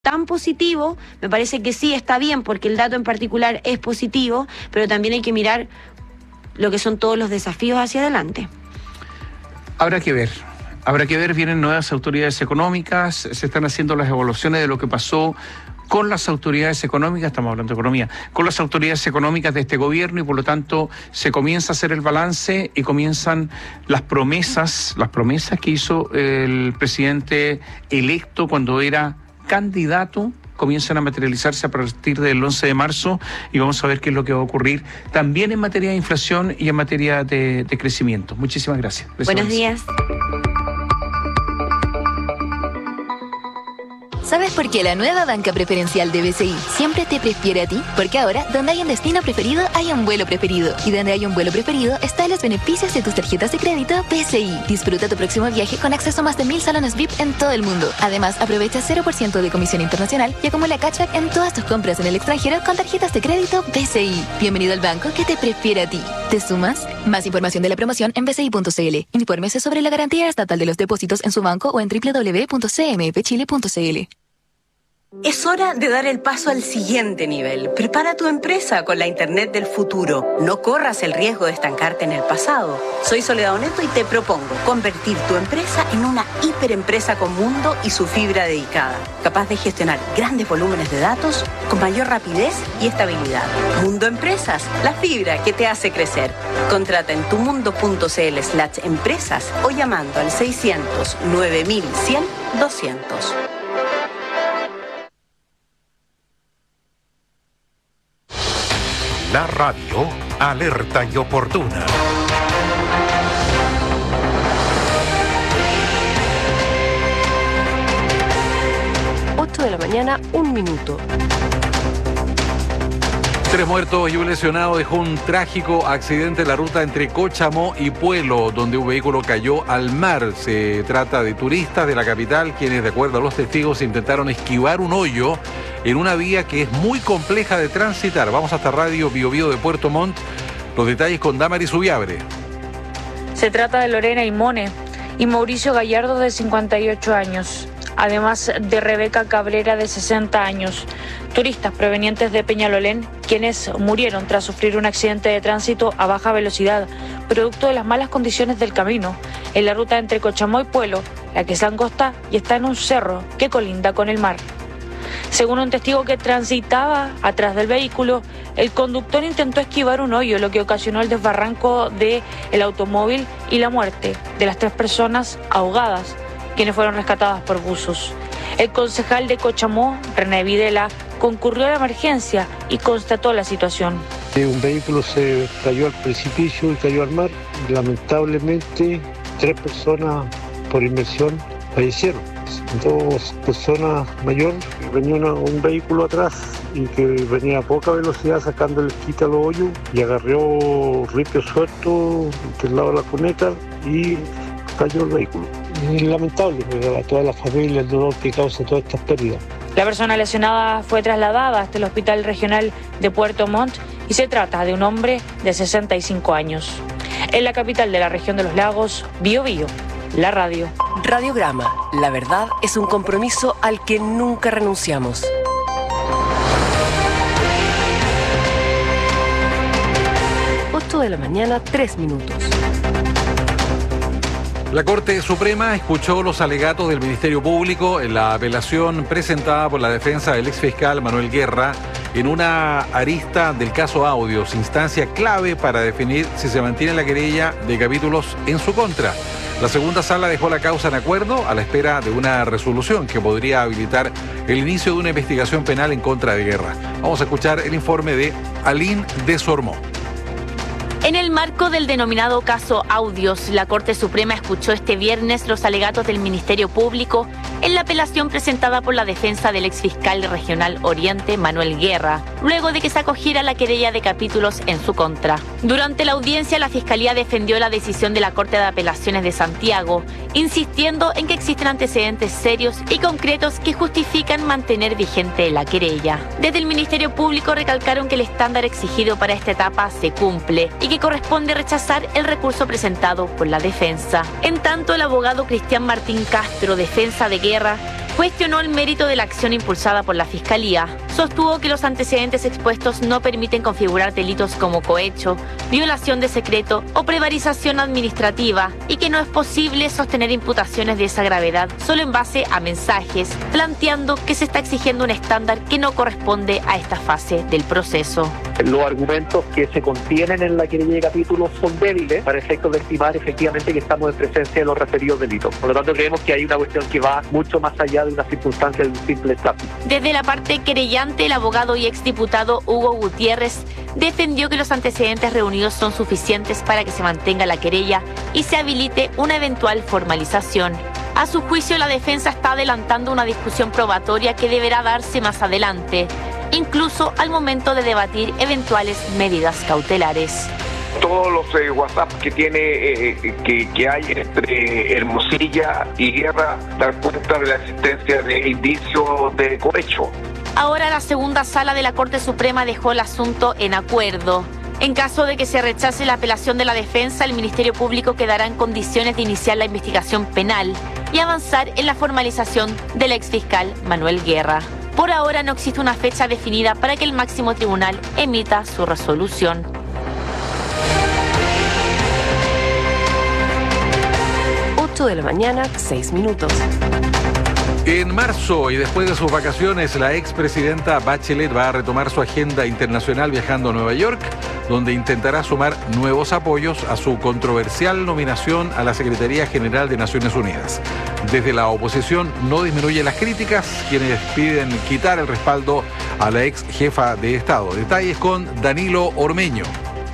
tan positivo, me parece que sí está bien porque el dato en particular es positivo, pero también hay que mirar lo que son todos los desafíos hacia adelante. Habrá que ver, vienen nuevas autoridades económicas, se están haciendo las evaluaciones de lo que pasó con las autoridades económicas, estamos hablando de economía, con las autoridades económicas de este gobierno y por lo tanto se comienza a hacer el balance y comienzan las promesas que hizo el presidente electo cuando era candidato, comienzan a materializarse a partir del 11 de marzo y vamos a ver qué es lo que va a ocurrir también en materia de inflación y en materia de crecimiento. Muchísimas gracias. Buenos días. ¿Sabes por qué la nueva banca preferencial de BCI siempre te prefiere a ti? Porque ahora, donde hay un destino preferido, hay un vuelo preferido. Y donde hay un vuelo preferido, están los beneficios de tus tarjetas de crédito BCI. Disfruta tu próximo viaje con acceso a más de 1000 salones VIP en todo el mundo. Además, aprovecha 0% de comisión internacional y acumula cashback en todas tus compras en el extranjero con tarjetas de crédito BCI. Bienvenido al banco que te prefiere a ti. ¿Te sumas? Más información de la promoción en bci.cl. Infórmese sobre la garantía estatal de los depósitos en su banco o en www.cmfchile.cl. Es hora de dar el paso al siguiente nivel. Prepara tu empresa con la Internet del futuro. No corras el riesgo de estancarte en el pasado. Soy Soledad Oneto y te propongo convertir tu empresa en una hiperempresa con Mundo y su fibra dedicada, capaz de gestionar grandes volúmenes de datos con mayor rapidez y estabilidad. Mundo Empresas, la fibra que te hace crecer. Contrata en tumundo.cl/empresas o llamando al 600 9100 200. La radio alerta y oportuna. Ocho de la mañana, 1 minuto. 3 muertos y un lesionado dejó un trágico accidente en la ruta entre Cochamó y Puelo, donde un vehículo cayó al mar. Se trata de turistas de la capital, quienes, de acuerdo a los testigos, intentaron esquivar un hoyo en una vía que es muy compleja de transitar. Vamos hasta Radio Bio Bio de Puerto Montt. Los detalles con Damaris Ubiabre. Se trata de Lorena Imone y Mauricio Gallardo, de 58 años. Además de Rebeca Cabrera, de 60 años, turistas provenientes de Peñalolén, quienes murieron tras sufrir un accidente de tránsito a baja velocidad, producto de las malas condiciones del camino, en la ruta entre Cochamó y Puelo, la que es angosta y está en un cerro que colinda con el mar. Según un testigo que transitaba atrás del vehículo, el conductor intentó esquivar un hoyo, lo que ocasionó el desbarranco del automóvil y la muerte de las 3 personas ahogadas, quienes fueron rescatadas por buzos. El concejal de Cochamó, René Videla, concurrió a la emergencia y constató la situación. Un vehículo se cayó al precipicio y cayó al mar. Lamentablemente, 3 personas por inmersión fallecieron. 2 personas mayores, venía un vehículo atrás y que venía a poca velocidad sacando el quita los hoyos y agarró ripio suelto del lado de la cuneta y cayó el vehículo. Es lamentable a toda la familia el dolor que causa todas estas pérdidas. La persona lesionada fue trasladada hasta el Hospital Regional de Puerto Montt y se trata de un hombre de 65 años. En la capital de la región de los lagos, Bio Bio, la radio. Radiograma. La verdad es un compromiso al que nunca renunciamos. 8 de la mañana, 3 minutos. La Corte Suprema escuchó los alegatos del Ministerio Público en la apelación presentada por la defensa del exfiscal Manuel Guerra en una arista del caso Audios, instancia clave para definir si se mantiene la querella de capítulos en su contra. La segunda sala dejó la causa en acuerdo a la espera de una resolución que podría habilitar el inicio de una investigación penal en contra de Guerra. Vamos a escuchar el informe de Aline Desormeaux. En el marco del denominado caso Audios, la Corte Suprema escuchó este viernes los alegatos del Ministerio Público en la apelación presentada por la defensa del exfiscal regional Oriente, Manuel Guerra, luego de que se acogiera la querella de capítulos en su contra. Durante la audiencia, la Fiscalía defendió la decisión de la Corte de Apelaciones de Santiago, insistiendo en que existen antecedentes serios y concretos que justifican mantener vigente la querella. Desde el Ministerio Público recalcaron que el estándar exigido para esta etapa se cumple y que corresponde rechazar el recurso presentado por la defensa. En tanto, el abogado Cristian Martín Castro, defensa de Guerra, cuestionó el mérito de la acción impulsada por la Fiscalía. Sostuvo que los antecedentes expuestos no permiten configurar delitos como cohecho, violación de secreto o prevaricación administrativa y que no es posible sostener imputaciones de esa gravedad solo en base a mensajes, planteando que se está exigiendo un estándar que no corresponde a esta fase del proceso. Los argumentos que se contienen en la querella de capítulo son débiles para efectos de estimar efectivamente que estamos en presencia de los referidos delitos. Por lo tanto, creemos que hay una cuestión que va mucho más allá de una circunstancia de un simple tráfico. Desde la parte querellante, el abogado y exdiputado Hugo Gutiérrez defendió que los antecedentes reunidos son suficientes para que se mantenga la querella y se habilite una eventual formalización. A su juicio, la defensa está adelantando una discusión probatoria que deberá darse más adelante, incluso al momento de debatir eventuales medidas cautelares. Todos los WhatsApp que tiene que hay entre Hermosilla y Guerra dan cuenta de la existencia de indicios de cohecho. Ahora la segunda sala de la Corte Suprema dejó el asunto en acuerdo. En caso de que se rechace la apelación de la defensa, el Ministerio Público quedará en condiciones de iniciar la investigación penal y avanzar en la formalización del exfiscal Manuel Guerra. Por ahora no existe una fecha definida para que el máximo tribunal emita su resolución. De la mañana, 6 minutos. En marzo y después de sus vacaciones, la expresidenta Bachelet va a retomar su agenda internacional viajando a Nueva York, donde intentará sumar nuevos apoyos a su controversial nominación a la Secretaría General de Naciones Unidas. Desde la oposición no disminuyen las críticas, quienes piden quitar el respaldo a la ex jefa de Estado. Detalles con Danilo Ormeño.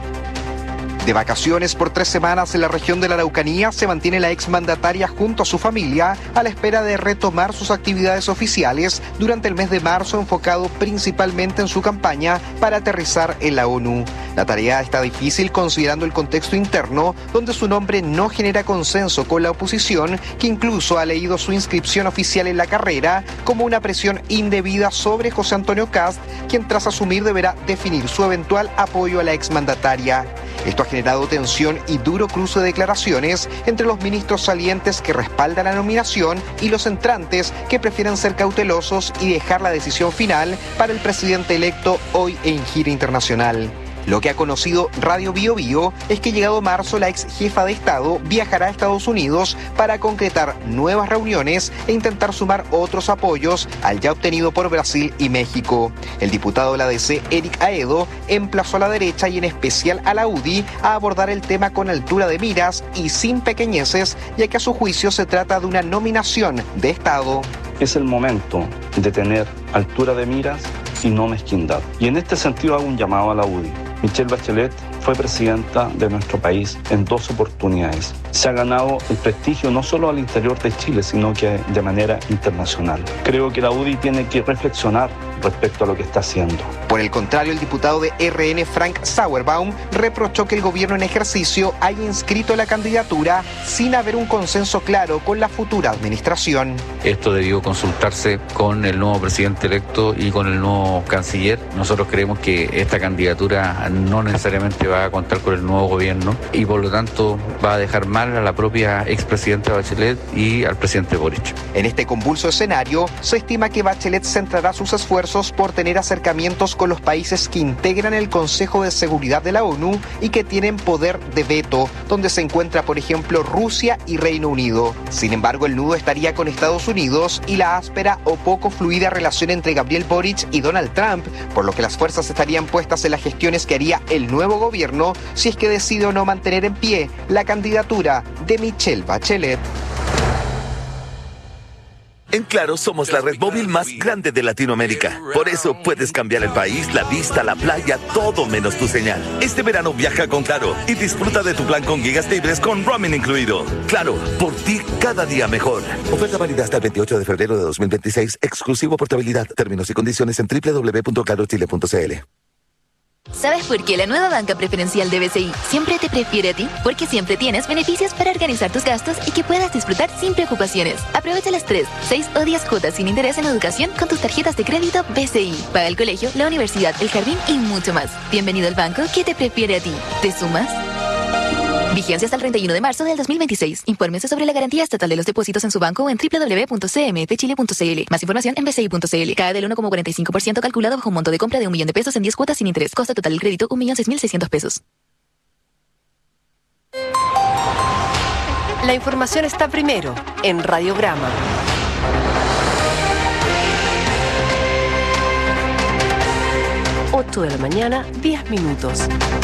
De vacaciones por 3 semanas en la región de la Araucanía, se mantiene la exmandataria junto a su familia a la espera de retomar sus actividades oficiales durante el mes de marzo, enfocado principalmente en su campaña para aterrizar en la ONU. La tarea está difícil considerando el contexto interno, donde su nombre no genera consenso con la oposición, que incluso ha leído su inscripción oficial en la carrera como una presión indebida sobre José Antonio Kast, quien tras asumir deberá definir su eventual apoyo a la exmandataria. Esto ha generado tensión y duro cruce de declaraciones entre los ministros salientes que respaldan la nominación y los entrantes que prefieren ser cautelosos y dejar la decisión final para el presidente electo hoy en gira internacional. Lo que ha conocido Radio Bio Bio es que llegado marzo la ex jefa de Estado viajará a Estados Unidos para concretar nuevas reuniones e intentar sumar otros apoyos al ya obtenido por Brasil y México. El diputado de la DC, Eric Aedo, emplazó a la derecha y en especial a la UDI a abordar el tema con altura de miras y sin pequeñeces, ya que a su juicio se trata de una nominación de Estado. Es el momento de tener altura de miras y no mezquindad. Y en este sentido hago un llamado a la UDI. Michelle Bachelet fue presidenta de nuestro país en 2 oportunidades. Se ha ganado el prestigio no solo al interior de Chile, sino que de manera internacional. Creo que la UDI tiene que reflexionar respecto a lo que está haciendo. Por el contrario, el diputado de RN, Frank Sauerbaum, reprochó que el gobierno en ejercicio haya inscrito la candidatura sin haber un consenso claro con la futura administración. Esto debió consultarse con el nuevo presidente electo y con el nuevo canciller. Nosotros creemos que esta candidatura no necesariamente va a contar con el nuevo gobierno y por lo tanto va a dejar mal a la propia expresidenta Bachelet y al presidente Boric. En este convulso escenario, se estima que Bachelet centrará sus esfuerzos por tener acercamientos con los países que integran el Consejo de Seguridad de la ONU y que tienen poder de veto, donde se encuentra, por ejemplo, Rusia y Reino Unido. Sin embargo, el nudo estaría con Estados Unidos y la áspera o poco fluida relación entre Gabriel Boric y Donald Trump, por lo que las fuerzas estarían puestas en las gestiones que haría el nuevo gobierno si es que decide o no mantener en pie la candidatura de Michelle Bachelet. En Claro somos la red móvil más grande de Latinoamérica. Por eso puedes cambiar el país, la vista, la playa, todo menos tu señal. Este verano viaja con Claro y disfruta de tu plan con gigas libres con roaming incluido. Claro, por ti cada día mejor. Oferta válida hasta el 28 de febrero de 2026. Exclusivo portabilidad. Términos y condiciones en www.clarochile.cl. ¿Sabes por qué la nueva banca preferencial de BCI siempre te prefiere a ti? Porque siempre tienes beneficios para organizar tus gastos y que puedas disfrutar sin preocupaciones. Aprovecha las 3, 6 o 10 cuotas sin interés en educación con tus tarjetas de crédito BCI. Paga el colegio, la universidad, el jardín y mucho más. Bienvenido al banco que te prefiere a ti. ¿Te sumas? Vigencia hasta el 31 de marzo del 2026. Infórmese sobre la garantía estatal de los depósitos en su banco o en www.cmfchile.cl. Más información en bci.cl. Cada del 1,45% calculado bajo un monto de compra de $1.000.000 en 10 cuotas sin interés. Costo total del crédito $1.006.600. La información está primero en Radiograma. 8 de la mañana, 10 minutos.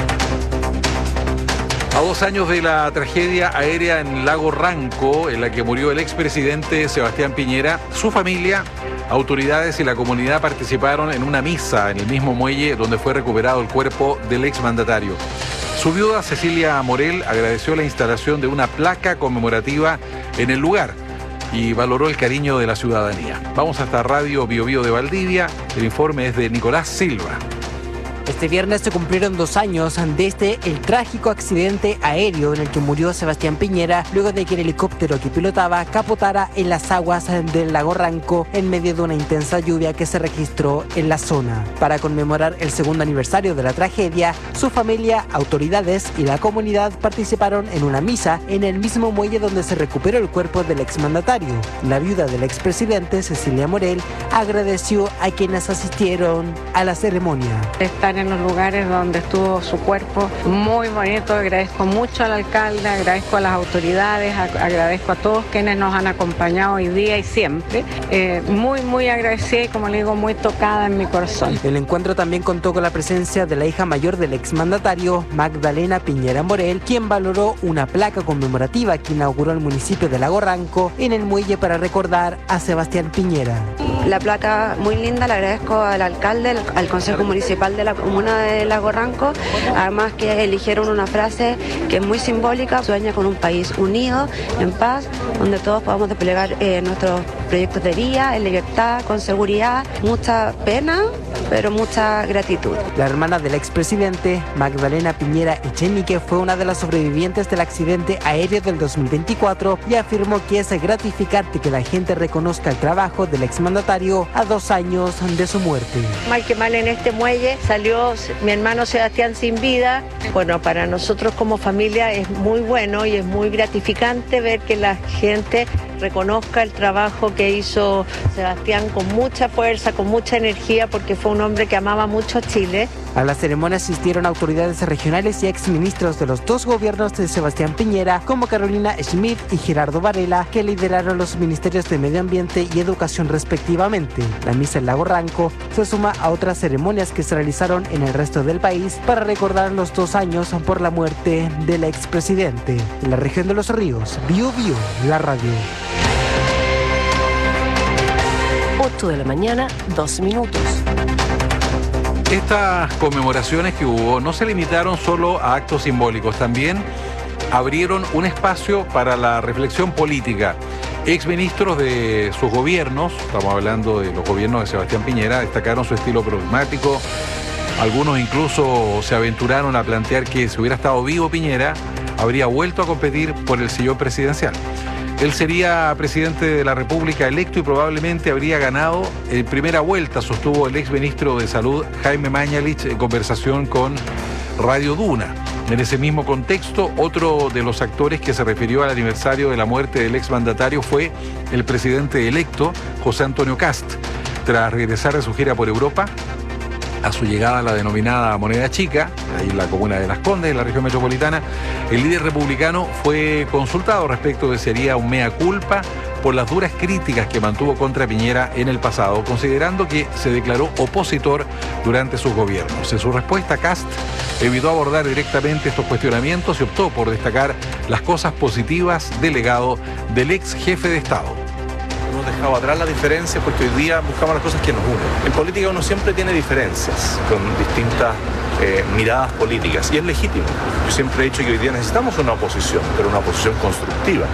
A 2 años de la tragedia aérea en Lago Ranco, en la que murió el expresidente Sebastián Piñera, su familia, autoridades y la comunidad participaron en una misa en el mismo muelle donde fue recuperado el cuerpo del exmandatario. Su viuda, Cecilia Morel, agradeció la instalación de una placa conmemorativa en el lugar y valoró el cariño de la ciudadanía. Vamos hasta Radio Bio Bio de Valdivia. El informe es de Nicolás Silva. Este viernes se cumplieron 2 años desde el trágico accidente aéreo en el que murió Sebastián Piñera luego de que el helicóptero que pilotaba capotara en las aguas del lago Ranco en medio de una intensa lluvia que se registró en la zona. Para conmemorar el segundo aniversario de la tragedia, su familia, autoridades y la comunidad participaron en una misa en el mismo muelle donde se recuperó el cuerpo del exmandatario. La viuda del expresidente, Cecilia Morel, agradeció a quienes asistieron a la ceremonia. Estar en los lugares donde estuvo su cuerpo, muy bonito. Agradezco mucho al alcalde, agradezco a las autoridades, agradezco a todos quienes nos han acompañado hoy día y siempre. Muy agradecida y, como le digo, muy tocada en mi corazón. El encuentro también contó con la presencia de la hija mayor del exmandatario, Magdalena Piñera Morel, quien valoró una placa conmemorativa que inauguró el municipio de Lago Ranco en el muelle para recordar a Sebastián Piñera. La placa muy linda, le agradezco al alcalde, al Consejo Municipal de la Comuna de Lago Ranco, además que eligieron una frase que es muy simbólica: sueña con un país unido, en paz, donde todos podamos desplegar nuestros proyectos de vida, en libertad, con seguridad. Mucha pena, pero mucha gratitud. La hermana del expresidente, Magdalena Piñera Echenique, fue una de las sobrevivientes del accidente aéreo del 2024 y afirmó que es gratificante que la gente reconozca el trabajo del exmandatario a 2 años de su muerte. Mal que mal, en este muelle salió mi hermano Sebastián sin vida. Bueno, para nosotros como familia es muy bueno y es muy gratificante ver que la gente reconozca el trabajo que hizo Sebastián con mucha fuerza, con mucha energía, porque fue un hombre que amaba mucho a Chile. A la ceremonia asistieron autoridades regionales y exministros de los 2 gobiernos de Sebastián Piñera, como Carolina Schmidt y Gerardo Varela, que lideraron los ministerios de Medio Ambiente y Educación respectivamente. La misa en Lago Ranco se suma a otras ceremonias que se realizaron en el resto del país para recordar los 2 años por la muerte del expresidente. En la región de Los Ríos, Bio Bio, la radio. 8 de la mañana, 2 minutos. Estas conmemoraciones que hubo no se limitaron solo a actos simbólicos, también abrieron un espacio para la reflexión política. Exministros de sus gobiernos, estamos hablando de los gobiernos de Sebastián Piñera, destacaron su estilo problemático. Algunos incluso se aventuraron a plantear que si hubiera estado vivo Piñera, habría vuelto a competir por el sillón presidencial. Él sería presidente de la República electo y probablemente habría ganado en primera vuelta, sostuvo el exministro de Salud Jaime Mañalich en conversación con Radio Duna. En ese mismo contexto, otro de los actores que se refirió al aniversario de la muerte del exmandatario fue el presidente electo José Antonio Kast. Tras regresar de su gira por Europa, a su llegada a la denominada Moneda Chica, ahí en la comuna de Las Condes, en la región metropolitana, el líder republicano fue consultado respecto de si haría un mea culpa por las duras críticas que mantuvo contra Piñera en el pasado, considerando que se declaró opositor durante sus gobiernos. En su respuesta, Kast evitó abordar directamente estos cuestionamientos y optó por destacar las cosas positivas del legado del ex jefe de Estado. Hemos dejado atrás las diferencias porque hoy día buscamos las cosas que nos unen. En política uno siempre tiene diferencias con distintas miradas políticas y es legítimo. Yo siempre he dicho que hoy día necesitamos una oposición, pero una oposición constructiva.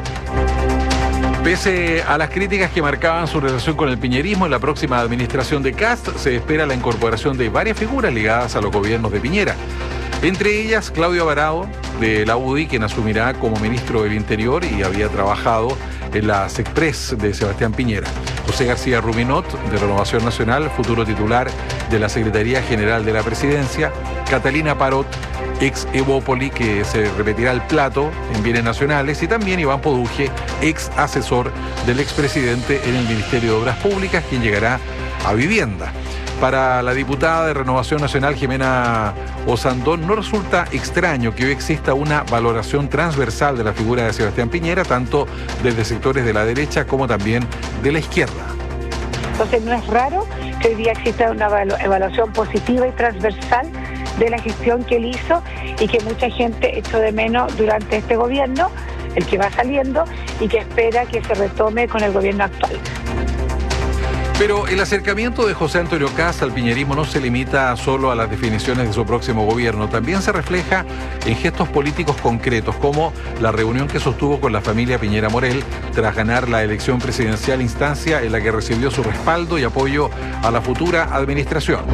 Pese a las críticas que marcaban su relación con el piñerismo, en la próxima administración de Kast se espera la incorporación de varias figuras ligadas a los gobiernos de Piñera. Entre ellas, Claudio Alvarado, de la UDI, quien asumirá como ministro del Interior y había trabajado en la SECPRES de Sebastián Piñera. José García Ruminot, de Renovación Nacional, futuro titular de la Secretaría General de la Presidencia, Catalina Parot, ex Evópoli, que se repetirá el plato en bienes nacionales, y también Iván Poduje, ex asesor del expresidente en el Ministerio de Obras Públicas, quien llegará a Vivienda. Para la diputada de Renovación Nacional, Jimena Osandón, no resulta extraño que hoy exista una valoración transversal de la figura de Sebastián Piñera, tanto desde sectores de la derecha como también de la izquierda. Entonces no es raro que hoy día exista una evaluación positiva y transversal de la gestión que él hizo y que mucha gente echó de menos durante este gobierno, el que va saliendo, y que espera que se retome con el gobierno actual. Pero el acercamiento de José Antonio Kast al piñerismo no se limita solo a las definiciones de su próximo gobierno, también se refleja en gestos políticos concretos, como la reunión que sostuvo con la familia Piñera Morel tras ganar la elección presidencial, instancia en la que recibió su respaldo y apoyo a la futura administración.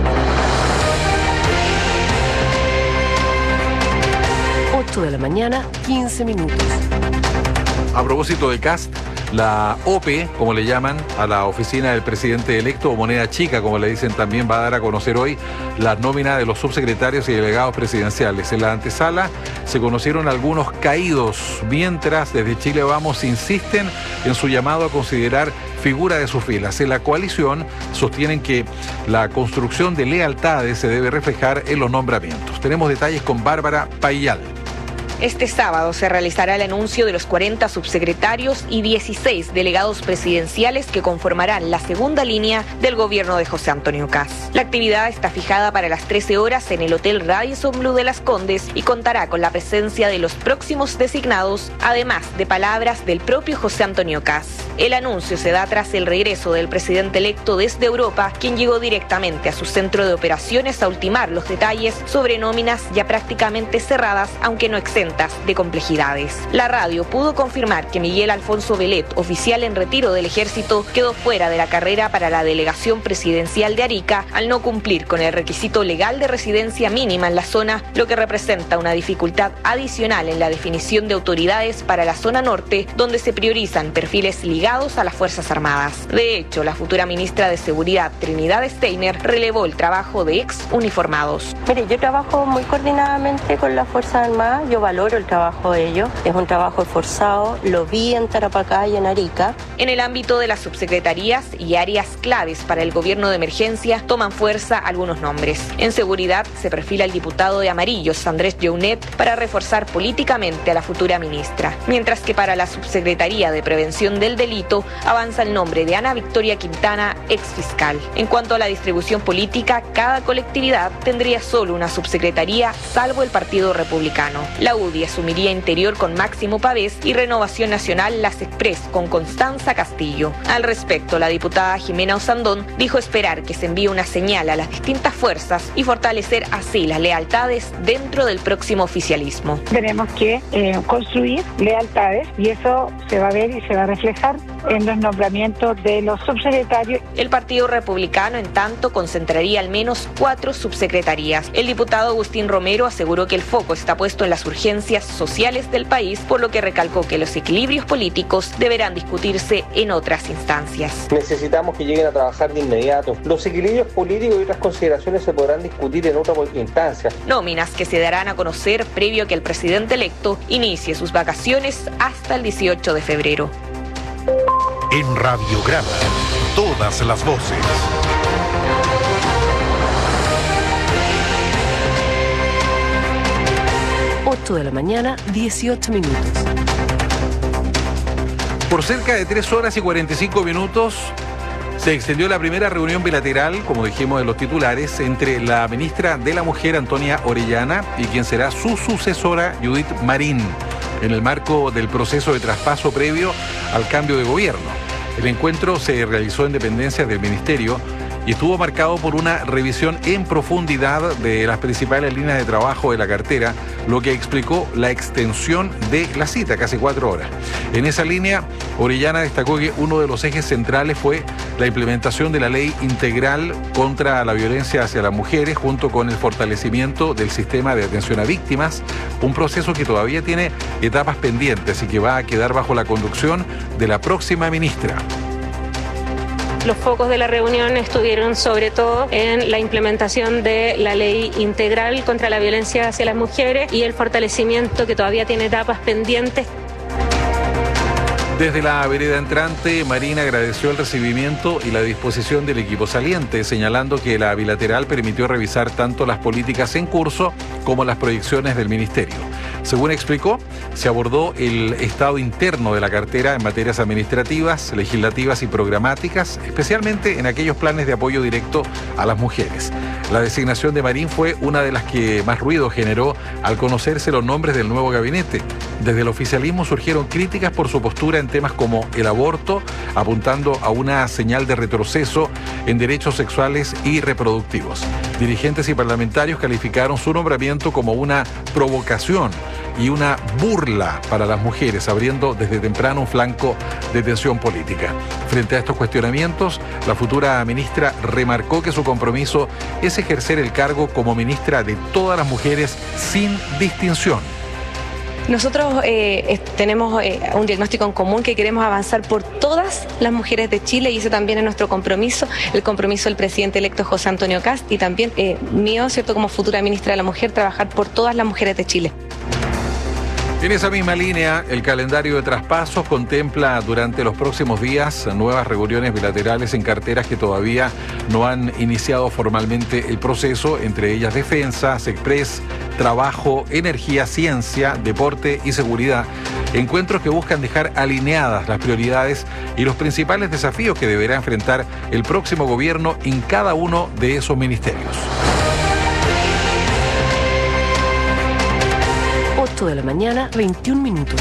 8 de la mañana, 15 minutos. A propósito de Kast, la OPE, como le llaman a la oficina del presidente electo, o moneda chica, como le dicen también, va a dar a conocer hoy la nómina de los subsecretarios y delegados presidenciales. En la antesala se conocieron algunos caídos, mientras desde Chile Vamos insisten en su llamado a considerar figura de sus filas. En la coalición sostienen que la construcción de lealtades se debe reflejar en los nombramientos. Tenemos detalles con Bárbara Payal. Este sábado se realizará el anuncio de los 40 subsecretarios y 16 delegados presidenciales que conformarán la segunda línea del gobierno de José Antonio Kast. La actividad está fijada para las 13 horas en el Hotel Radisson Blu de Las Condes y contará con la presencia de los próximos designados, además de palabras del propio José Antonio Kast. El anuncio se da tras el regreso del presidente electo desde Europa, quien llegó directamente a su centro de operaciones a ultimar los detalles sobre nóminas ya prácticamente cerradas, aunque no exentas de complejidades. La radio pudo confirmar que Miguel Alfonso Velet, oficial en retiro del ejército, quedó fuera de la carrera para la delegación presidencial de Arica al no cumplir con el requisito legal de residencia mínima en la zona, lo que representa una dificultad adicional en la definición de autoridades para la zona norte, donde se priorizan perfiles ligados a las Fuerzas Armadas. De hecho, la futura ministra de Seguridad, Trinidad Steiner, relevó el trabajo de ex uniformados. Mire, yo trabajo muy coordinadamente con las Fuerzas Armadas, yo valoro el trabajo de ellos, es un trabajo esforzado, lo vi en Tarapacá y en Arica. En el ámbito de las subsecretarías y áreas claves para el gobierno de emergencia toman fuerza algunos nombres. En seguridad se perfila el diputado de Amarillos, Andrés Jounet, para reforzar políticamente a la futura ministra, mientras que para la subsecretaría de Prevención del Delito avanza el nombre de Ana Victoria Quintana, ex fiscal. En cuanto a la distribución política, cada colectividad tendría solo una subsecretaría, salvo el Partido Republicano. La UDI asumiría Interior con Máximo Pavés y Renovación Nacional Las Express con Constanza Castillo. Al respecto, la diputada Jimena Osandón dijo esperar que se envíe una señal a las distintas fuerzas y fortalecer así las lealtades dentro del próximo oficialismo. Tenemos que construir lealtades y eso se va a ver y se va a reflejar en los nombramientos de los subsecretarios. El Partido Republicano, en tanto, concentraría al menos 4 subsecretarías. El diputado Agustín Romero aseguró que el foco está puesto en las urgencias sociales del país, por lo que recalcó que los equilibrios políticos deberán discutirse en otras instancias. Necesitamos que lleguen a trabajar de inmediato. Los equilibrios políticos y otras consideraciones se podrán discutir en otra instancia. Nóminas que se darán a conocer previo a que el presidente electo inicie sus vacaciones hasta el 18 de febrero. En Radiograma, todas las voces. De la mañana, 18 minutos. Por cerca de 3 horas y 45 minutos se extendió la primera reunión bilateral, como dijimos en los titulares, entre la ministra de la Mujer, Antonia Orellana, y quien será su sucesora, Judith Marín, en el marco del proceso de traspaso previo al cambio de gobierno. El encuentro se realizó en dependencias del ministerio y estuvo marcado por una revisión en profundidad de las principales líneas de trabajo de la cartera, lo que explicó la extensión de la cita, casi 4 horas. En esa línea, Orellana destacó que uno de los ejes centrales fue la implementación de la ley integral contra la violencia hacia las mujeres, junto con el fortalecimiento del sistema de atención a víctimas, un proceso que todavía tiene etapas pendientes y que va a quedar bajo la conducción de la próxima ministra. Los focos de la reunión estuvieron sobre todo en la implementación de la ley integral contra la violencia hacia las mujeres y el fortalecimiento que todavía tiene etapas pendientes. Desde la vereda entrante, Marina agradeció el recibimiento y la disposición del equipo saliente, señalando que la bilateral permitió revisar tanto las políticas en curso como las proyecciones del ministerio. Según explicó, se abordó el estado interno de la cartera en materias administrativas, legislativas y programáticas, especialmente en aquellos planes de apoyo directo a las mujeres. La designación de Marín fue una de las que más ruido generó al conocerse los nombres del nuevo gabinete. Desde el oficialismo surgieron críticas por su postura en temas como el aborto, apuntando a una señal de retroceso en derechos sexuales y reproductivos. Dirigentes y parlamentarios calificaron su nombramiento como una provocación y una burla para las mujeres, abriendo desde temprano un flanco de tensión política. Frente a estos cuestionamientos, la futura ministra remarcó que su compromiso es ejercer el cargo como ministra de todas las mujeres sin distinción. Nosotros tenemos un diagnóstico en común que queremos avanzar por todas las mujeres de Chile y ese también es nuestro compromiso, el compromiso del presidente electo José Antonio Kast y también mío, ¿cierto?, como futura ministra de la Mujer, trabajar por todas las mujeres de Chile. En esa misma línea, el calendario de traspasos contempla durante los próximos días nuevas reuniones bilaterales en carteras que todavía no han iniciado formalmente el proceso, entre ellas Defensa, SECPRES, Trabajo, Energía, Ciencia, Deporte y Seguridad. Encuentros que buscan dejar alineadas las prioridades y los principales desafíos que deberá enfrentar el próximo gobierno en cada uno de esos ministerios. 8 de la mañana, 21 minutos.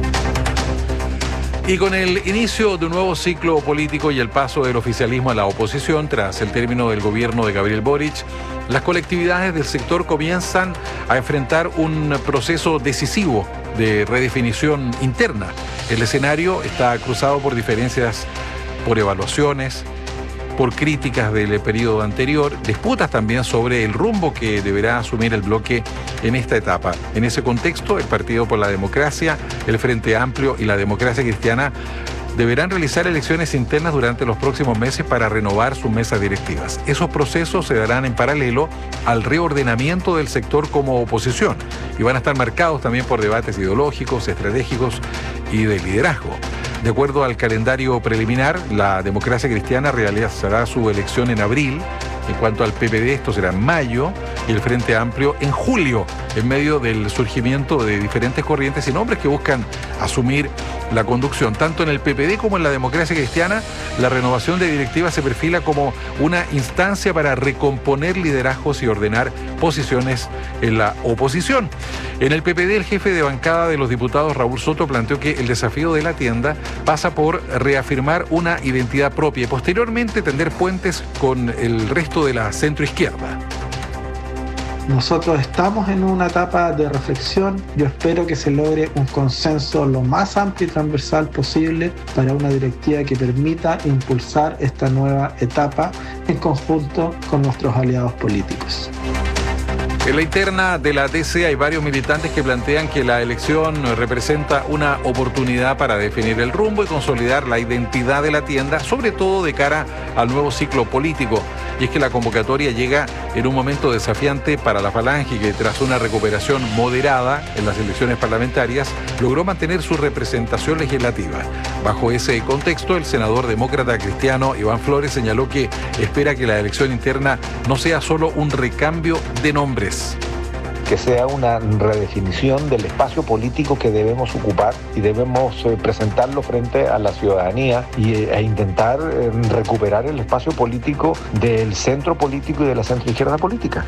Y con el inicio de un nuevo ciclo político y el paso del oficialismo a la oposición tras el término del gobierno de Gabriel Boric, las colectividades del sector comienzan a enfrentar un proceso decisivo de redefinición interna. El escenario está cruzado por diferencias, por evaluaciones, por críticas del periodo anterior, disputas también sobre el rumbo que deberá asumir el bloque en esta etapa. En ese contexto, el Partido por la Democracia, el Frente Amplio y la Democracia Cristiana deberán realizar elecciones internas durante los próximos meses para renovar sus mesas directivas. Esos procesos se darán en paralelo al reordenamiento del sector como oposición y van a estar marcados también por debates ideológicos, estratégicos y de liderazgo. De acuerdo al calendario preliminar, la Democracia Cristiana realizará su elección en abril. En cuanto al PPD, esto será en mayo, y el Frente Amplio en julio, en medio del surgimiento de diferentes corrientes y nombres que buscan asumir la conducción. Tanto en el PPD como en la Democracia Cristiana, la renovación de directivas se perfila como una instancia para recomponer liderazgos y ordenar posiciones en la oposición. En el PPD, el jefe de bancada de los diputados, Raúl Soto, planteó que el desafío de la tienda pasa por reafirmar una identidad propia y posteriormente tender puentes con el resto de la centroizquierda. Nosotros estamos en una etapa de reflexión. Yo espero que se logre un consenso lo más amplio y transversal posible para una directiva que permita impulsar esta nueva etapa en conjunto con nuestros aliados políticos. En la interna de la DC hay varios militantes que plantean que la elección representa una oportunidad para definir el rumbo y consolidar la identidad de la tienda, sobre todo de cara al nuevo ciclo político. Y es que la convocatoria llega en un momento desafiante para la Falange, que tras una recuperación moderada en las elecciones parlamentarias, logró mantener su representación legislativa. Bajo ese contexto, el senador demócrata cristiano Iván Flores señaló que espera que la elección interna no sea solo un recambio de nombres. Que sea una redefinición del espacio político que debemos ocupar y debemos presentarlo frente a la ciudadanía e intentar recuperar el espacio político del centro político y de la centroizquierda política.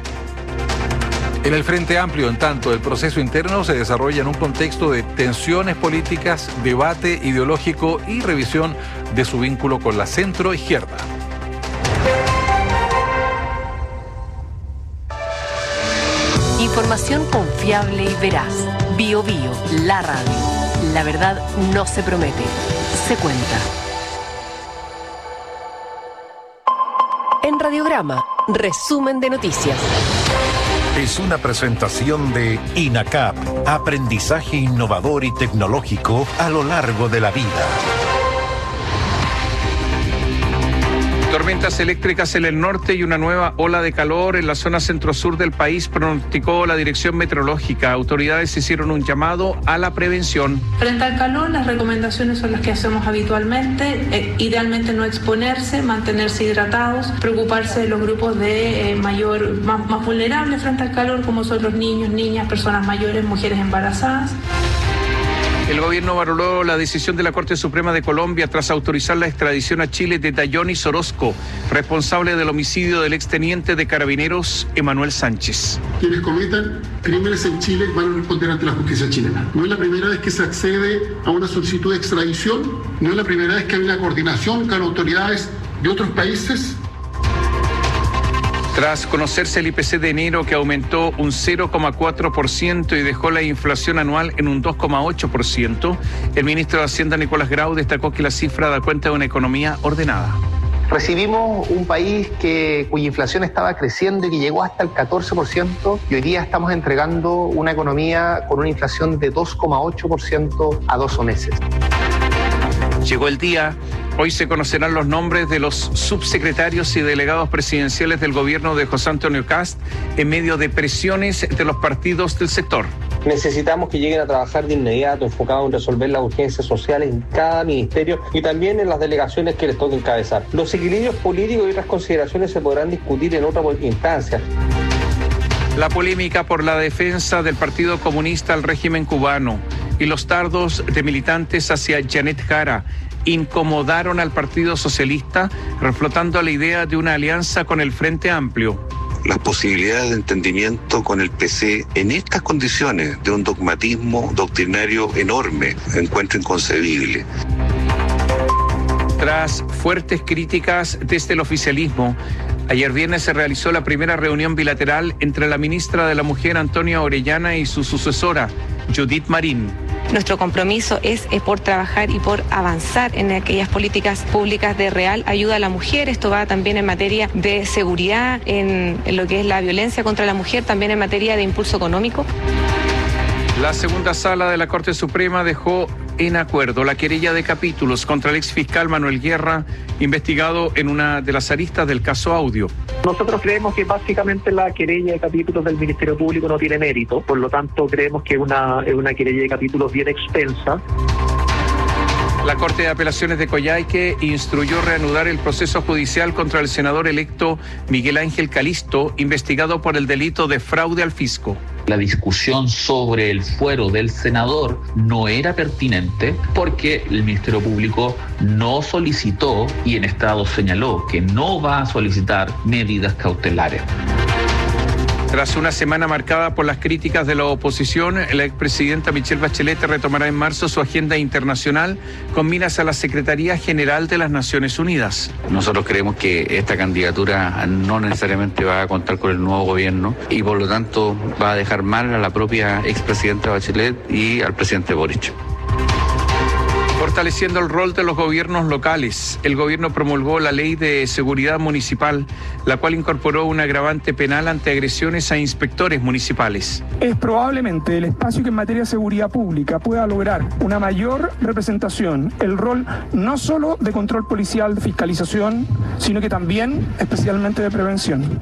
En el Frente Amplio, en tanto, el proceso interno se desarrolla en un contexto de tensiones políticas, debate ideológico y revisión de su vínculo con la centroizquierda. Información confiable y veraz. Bio Bio, la radio. La verdad no se promete, se cuenta. En Radiograma, resumen de noticias. Es una presentación de INACAP, aprendizaje innovador y tecnológico a lo largo de la vida. Tormentas eléctricas en el norte y una nueva ola de calor en la zona centro-sur del país, pronosticó la Dirección Meteorológica. Autoridades hicieron un llamado a la prevención. Frente al calor, las recomendaciones son las que hacemos habitualmente. Idealmente no exponerse, mantenerse hidratados, preocuparse de los grupos de más vulnerables frente al calor, como son los niños, niñas, personas mayores, mujeres embarazadas. El gobierno valoró la decisión de la Corte Suprema de Colombia tras autorizar la extradición a Chile de Dayoni Orozco, responsable del homicidio del exteniente de Carabineros Emanuel Sánchez. Quienes cometan crímenes en Chile van a responder ante la justicia chilena. No es la primera vez que se accede a una solicitud de extradición, no es la primera vez que hay una coordinación con autoridades de otros países. Tras conocerse el IPC de enero, que aumentó un 0,4% y dejó la inflación anual en un 2,8%, el ministro de Hacienda, Nicolás Grau, destacó que la cifra da cuenta de una economía ordenada. Recibimos un país cuya inflación estaba creciendo y que llegó hasta el 14%, y hoy día estamos entregando una economía con una inflación de 2,8% a 12 meses. Llegó el día. Hoy se conocerán los nombres de los subsecretarios y delegados presidenciales del gobierno de José Antonio Kast en medio de presiones de los partidos del sector. Necesitamos que lleguen a trabajar de inmediato, enfocados en resolver las urgencias sociales en cada ministerio y también en las delegaciones que les toque encabezar. Los equilibrios políticos y otras consideraciones se podrán discutir en otra instancia. La polémica por la defensa del Partido Comunista al régimen cubano y los dardos de militantes hacia Janet Jara incomodaron al Partido Socialista, reflotando la idea de una alianza con el Frente Amplio. Las posibilidades de entendimiento con el PC en estas condiciones de un dogmatismo doctrinario enorme, encuentro inconcebible. Tras fuertes críticas desde el oficialismo, ayer viernes se realizó la primera reunión bilateral entre la ministra de la Mujer, Antonia Orellana, y su sucesora, Judith Marín. Nuestro compromiso es por trabajar y por avanzar en aquellas políticas públicas de real ayuda a la mujer. Esto va también en materia de seguridad, en lo que es la violencia contra la mujer, también en materia de impulso económico. La segunda sala de la Corte Suprema dejó en acuerdo la querella de capítulos contra el exfiscal Manuel Guerra, investigado en una de las aristas del caso Audio. Nosotros creemos que básicamente la querella de capítulos del Ministerio Público no tiene mérito, por lo tanto creemos que es una querella de capítulos bien extensa. La Corte de Apelaciones de Coyhaique instruyó reanudar el proceso judicial contra el senador electo Miguel Ángel Calisto, investigado por el delito de fraude al fisco. La discusión sobre el fuero del senador no era pertinente porque el Ministerio Público no solicitó y en estado señaló que no va a solicitar medidas cautelares. Tras una semana marcada por las críticas de la oposición, la expresidenta Michelle Bachelet retomará en marzo su agenda internacional con miras a la Secretaría General de las Naciones Unidas. Nosotros creemos que esta candidatura no necesariamente va a contar con el nuevo gobierno y por lo tanto va a dejar mal a la propia expresidenta Bachelet y al presidente Boric. Fortaleciendo el rol de los gobiernos locales, el gobierno promulgó la Ley de Seguridad Municipal, la cual incorporó un agravante penal ante agresiones a inspectores municipales. Es probablemente el espacio que en materia de seguridad pública pueda lograr una mayor representación, el rol no solo de control policial, de fiscalización, sino que también especialmente de prevención.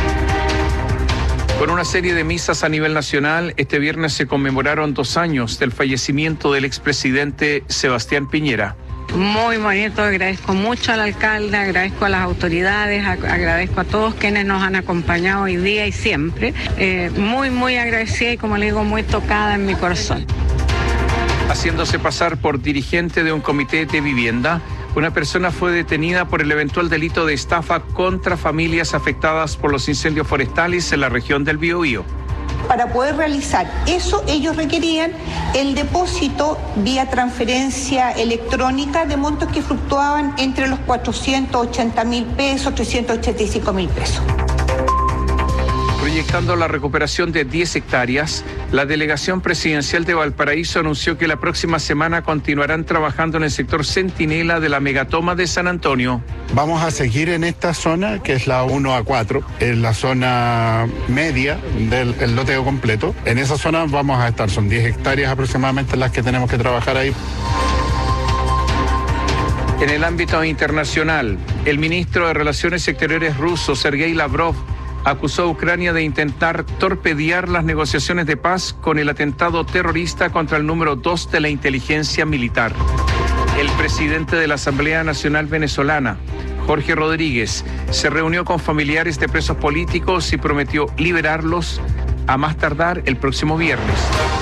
Con una serie de misas a nivel nacional, este viernes se conmemoraron 2 años del fallecimiento del expresidente Sebastián Piñera. Muy bonito, agradezco mucho al alcalde, agradezco a las autoridades, agradezco a todos quienes nos han acompañado hoy día y siempre. Muy agradecida y, como le digo, muy tocada en mi corazón. Haciéndose pasar por dirigente de un comité de vivienda, una persona fue detenida por el eventual delito de estafa contra familias afectadas por los incendios forestales en la región del Biobío. Para poder realizar eso, ellos requerían el depósito vía transferencia electrónica de montos que fluctuaban entre los 480.000 pesos, 385.000 pesos. Proyectando la recuperación de 10 hectáreas, la delegación presidencial de Valparaíso anunció que la próxima semana continuarán trabajando en el sector centinela de la megatoma de San Antonio. Vamos a seguir en esta zona, que es la 1A4, en la zona media del loteo completo. En esa zona vamos a estar, son 10 hectáreas aproximadamente las que tenemos que trabajar ahí. En el ámbito internacional, el ministro de Relaciones Exteriores ruso, Sergei Lavrov, acusó a Ucrania de intentar torpedear las negociaciones de paz con el atentado terrorista contra el número 2 de la inteligencia militar. El presidente de la Asamblea Nacional Venezolana, Jorge Rodríguez, se reunió con familiares de presos políticos y prometió liberarlos a más tardar el próximo viernes.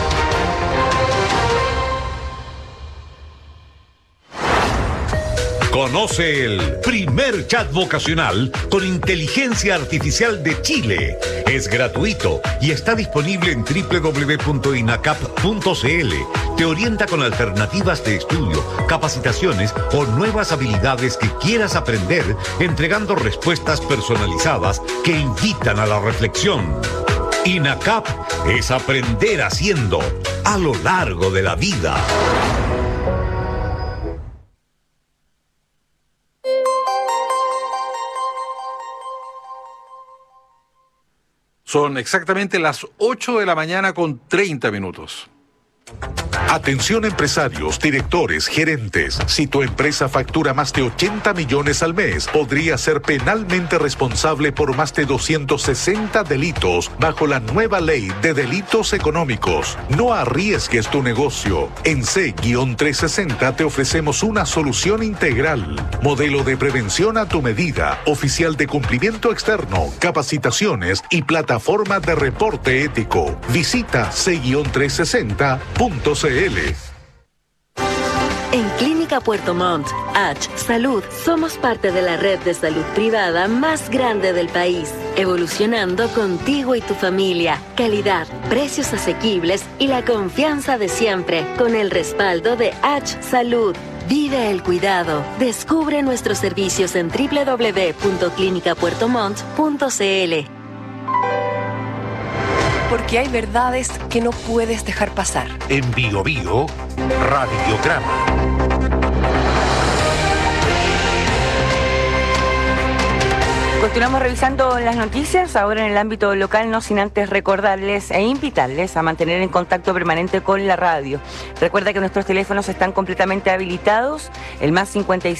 Conoce el primer chat vocacional con inteligencia artificial de Chile. Es gratuito y está disponible en www.inacap.cl. Te orienta con alternativas de estudio, capacitaciones o nuevas habilidades que quieras aprender, entregando respuestas personalizadas que invitan a la reflexión. INACAP es aprender haciendo a lo largo de la vida. Son exactamente las 8 de la mañana con 30 minutos. Atención empresarios, directores, gerentes. Si tu empresa factura más de 80 millones al mes, podría ser penalmente responsable por más de 260 delitos bajo la nueva ley de delitos económicos. No arriesgues tu negocio. En C-360 te ofrecemos una solución integral. Modelo de prevención a tu medida, oficial de cumplimiento externo, capacitaciones y plataforma de reporte ético. Visita C-360.cl. En Clínica Puerto Montt, H Salud, somos parte de la red de salud privada más grande del país, evolucionando contigo y tu familia. Calidad, precios asequibles y la confianza de siempre, con el respaldo de H Salud. Vive el cuidado. Descubre nuestros servicios en www.clinicapuertomont.cl. Porque hay verdades que no puedes dejar pasar. En Bio Bio, Radiograma. Continuamos revisando las noticias, ahora en el ámbito local, no sin antes recordarles e invitarles a mantener en contacto permanente con la radio. Recuerda que nuestros teléfonos están completamente habilitados, el más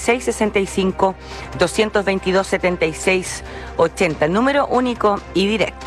5665-222-7680, número único y directo.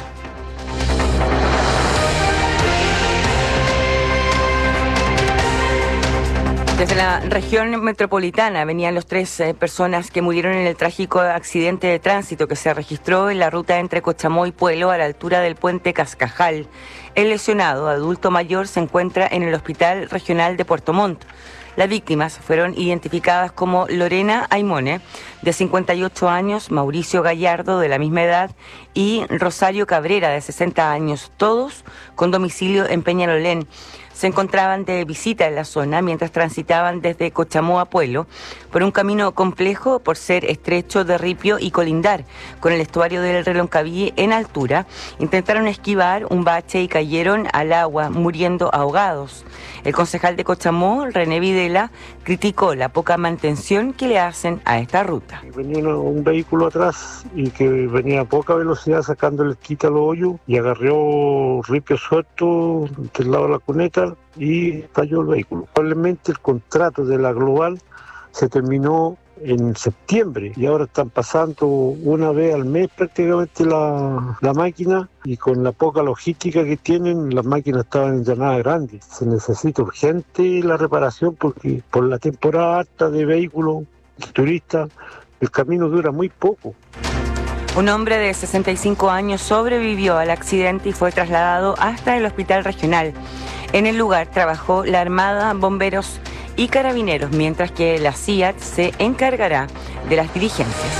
Desde la región metropolitana venían los 3 personas que murieron en el trágico accidente de tránsito que se registró en la ruta entre Cochamó y Puelo a la altura del puente Cascajal. El lesionado, adulto mayor, se encuentra en el Hospital Regional de Puerto Montt. Las víctimas fueron identificadas como Lorena Aimone, de 58 años, Mauricio Gallardo, de la misma edad, y Rosario Cabrera, de 60 años, todos con domicilio en Peñalolén. Se encontraban de visita en la zona mientras transitaban desde Cochamó a Puelo por un camino complejo por ser estrecho de ripio y colindar con el estuario del Reloncaví en altura. Intentaron esquivar un bache y cayeron al agua, muriendo ahogados. El concejal de Cochamó, René Videla, criticó la poca mantención que le hacen a esta ruta. Venía un vehículo atrás y que venía a poca velocidad sacando el quita los hoyos y agarró ripio suelto del lado de la cuneta y cayó el vehículo. Probablemente el contrato de la Global se terminó en septiembre y ahora están pasando una vez al mes prácticamente la máquina, y con la poca logística que tienen, las máquinas estaban en llanada grande. Se necesita urgente la reparación porque por la temporada alta de vehículos de turistas el camino dura muy poco. Un hombre de 65 años sobrevivió al accidente y fue trasladado hasta el hospital regional. En el lugar trabajó la Armada, bomberos y carabineros, mientras que la CIAT se encargará de las diligencias.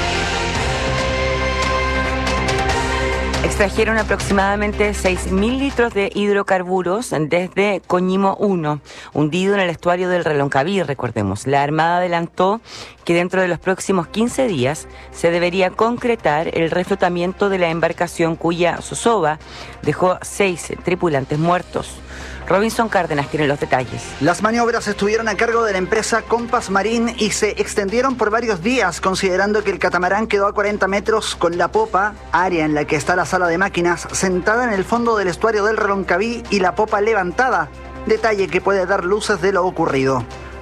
Extrajeron aproximadamente 6.000 litros de hidrocarburos desde Coñimo 1, hundido en el estuario del Reloncaví, recordemos. La Armada adelantó que dentro de los próximos 15 días se debería concretar el reflotamiento de la embarcación cuya zozobra dejó 6 tripulantes muertos. Robinson Cárdenas tiene los detalles. Las maniobras estuvieron a cargo de la empresa Compass Marine y se extendieron por varios días, considerando que el catamarán quedó a 40 metros con la popa, área en la que está la sala de máquinas, sentada en el fondo del estuario del Reloncaví y la popa levantada, detalle que puede dar luces de lo ocurrido.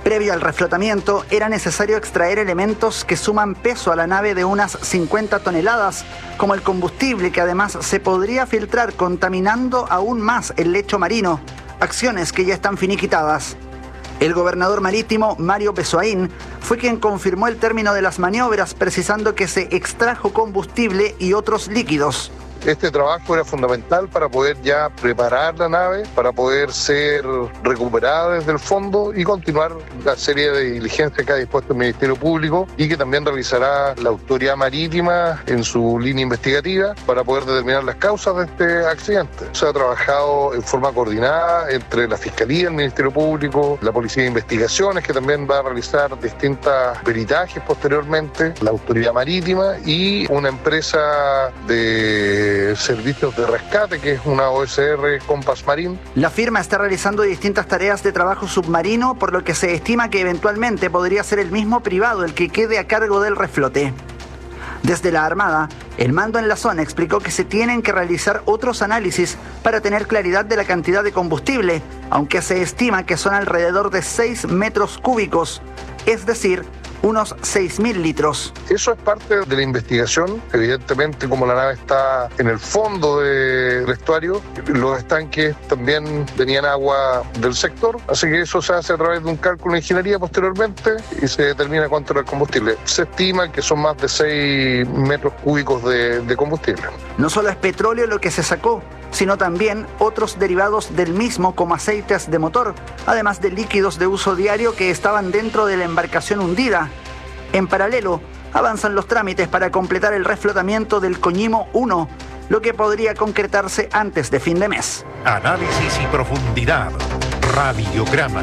Previo al reflotamiento, era necesario extraer elementos que suman peso a la nave de unas 50 toneladas, como el combustible, que además se podría filtrar contaminando aún más el lecho marino, acciones que ya están finiquitadas. El gobernador marítimo, Mario Besoaín, fue quien confirmó el término de las maniobras, precisando que se extrajo combustible y otros líquidos. Este trabajo era fundamental para poder ya preparar la nave, para poder ser recuperada desde el fondo y continuar la serie de diligencias que ha dispuesto el Ministerio Público y que también realizará la Autoridad Marítima en su línea investigativa para poder determinar las causas de este accidente. Se ha trabajado en forma coordinada entre la Fiscalía, el Ministerio Público, la Policía de Investigaciones, que también va a realizar distintas peritajes posteriormente, la Autoridad Marítima y una empresa de servicios de rescate, que es una OSR Compass Marine. La firma está realizando distintas tareas de trabajo submarino, por lo que se estima que eventualmente podría ser el mismo privado el que quede a cargo del reflote. Desde la Armada, el mando en la zona explicó que se tienen que realizar otros análisis para tener claridad de la cantidad de combustible, aunque se estima que son alrededor de 6 metros cúbicos, es decir, unos 6.000 litros. Eso es parte de la investigación. Evidentemente, como la nave está en el fondo del estuario, los estanques también tenían agua del sector, así que eso se hace a través de un cálculo de ingeniería posteriormente y se determina cuánto era el combustible. Se estima que son más de 6 metros cúbicos de combustible. No solo es petróleo lo que se sacó, sino también otros derivados del mismo, como aceites de motor, además de líquidos de uso diario que estaban dentro de la embarcación hundida. En paralelo, avanzan los trámites para completar el reflotamiento del Coñimo 1, lo que podría concretarse antes de fin de mes. Análisis y profundidad. Radiograma.